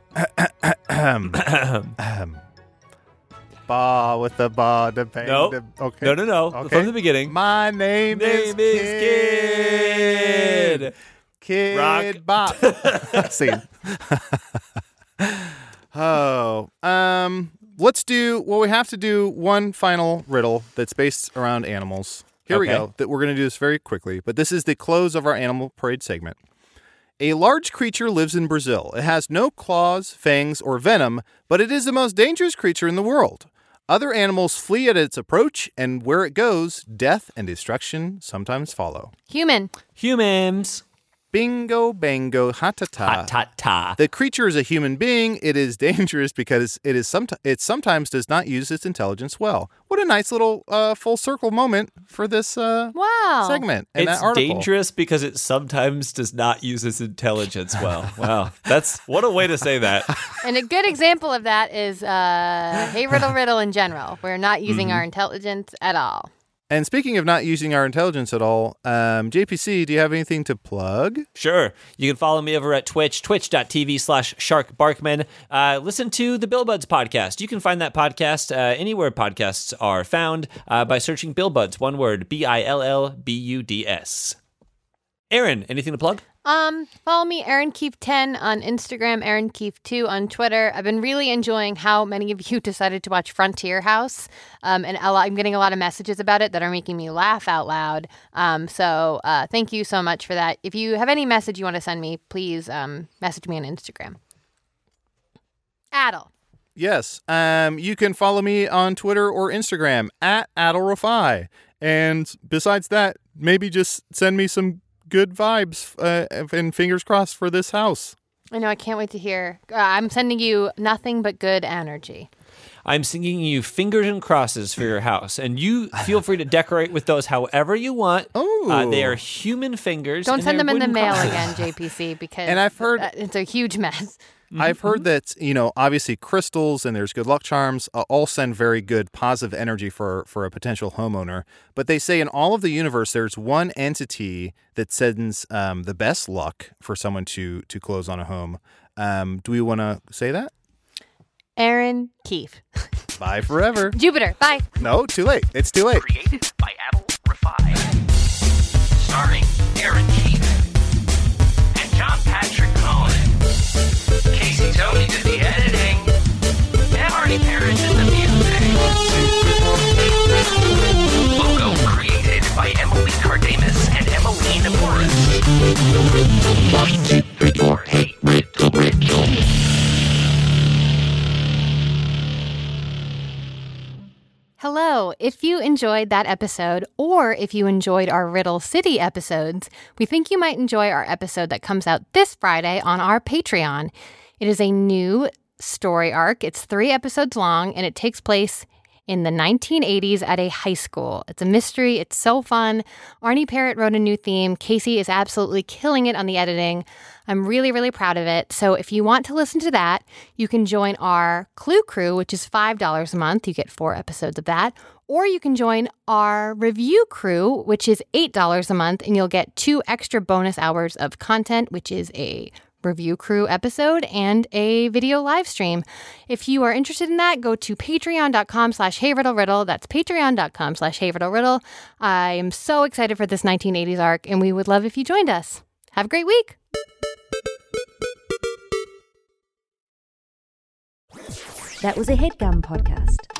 Ba with the ba, the bang, No. the, okay. No, no, no. Okay. From the beginning. My name, Name is, is Kid. Kid. Kid Rock. Bop. Scene. Oh, um, let's do. Well, we have to do one final riddle that's based around animals. Here we Okay. go. That we're going to do this very quickly, but this is the close of our animal parade segment. A large creature lives in Brazil. It has no claws, fangs, or venom, but it is the most dangerous creature in the world. Other animals flee at its approach, and where it goes, death and destruction sometimes follow. Human. Humans. Bingo, bango, ha-ta-ta. Ta ta ta. The creature is a human being. It is dangerous because it is somet- it sometimes does not use its intelligence well. What a nice little uh, full circle moment for this uh, Wow. segment and It's that article. dangerous because it sometimes does not use its intelligence well. Wow. That's what a way to say that. And a good example of that is uh, Hey Riddle Riddle in general. We're not using Mm-hmm. our intelligence at all. And speaking of not using our intelligence at all, um, J P C, do you have anything to plug? Sure. You can follow me over at Twitch, twitch.tv slash Shark Barkman. Uh, listen to the Bill Buds podcast. You can find that podcast uh, anywhere podcasts are found uh, by searching Bill Buds, one word, B I L L B U D S. Aaron, anything to plug? Um, follow me, Aaron Keefe ten on Instagram, Aaron Keefe two on Twitter. I've been really enjoying how many of you decided to watch Frontier House, um, and a lot, I'm getting a lot of messages about it that are making me laugh out loud. Um, so uh, thank you so much for that. If you have any message you want to send me, please um, message me on Instagram. Adel. Yes. Um, you can follow me on Twitter or Instagram at Adalrafai. And besides that, maybe just send me some good vibes uh, and fingers crossed for this house. I know. I can't wait to hear. Uh, I'm sending you nothing but good energy. I'm singing you fingers and crosses for your house, and you feel free to decorate with those however you want. Oh, uh, they are human fingers. Don't and send they're them in the wooden mail crosses. again, J P C, because And I've heard- uh, it's a huge mess. I've heard that, you know, obviously crystals and there's good luck charms uh, all send very good positive energy for, for a potential homeowner. But they say in all of the universe, there's one entity that sends um, the best luck for someone to to close on a home. Um, do we want to say that? Aaron Keefe. Bye forever. Jupiter. Bye. No, too late. It's too late. Created by Adal Rafai. Starring Aaron Keefe and John Patrick Cohen. Casey Tony did the editing. And Arnie Parrish did the music. Logo created by Emily Cardamus and Emily Morris. Hey, Riddle, Riddle. Hello. If you enjoyed that episode, or if you enjoyed our Riddle City episodes, we think you might enjoy our episode that comes out this Friday on our Patreon. It is a new story arc. It's three episodes long, and it takes place in the nineteen eighties at a high school. It's a mystery. It's so fun. Arnie Parrott wrote a new theme. Casey is absolutely killing it on the editing. I'm really, really proud of it. So if you want to listen to that, you can join our Clue Crew, which is five dollars a month. You get four episodes of that. Or you can join our Review Crew, which is eight dollars a month, and you'll get two extra bonus hours of content, which is a Review Crew episode and a video live stream. If you are interested in that, go to patreon.com slash heyriddleriddle. That's patreon.com slash heyriddleriddle. I am so excited for this nineteen eighties arc, and we would love if you joined us. Have a great week. That was a HeadGum podcast.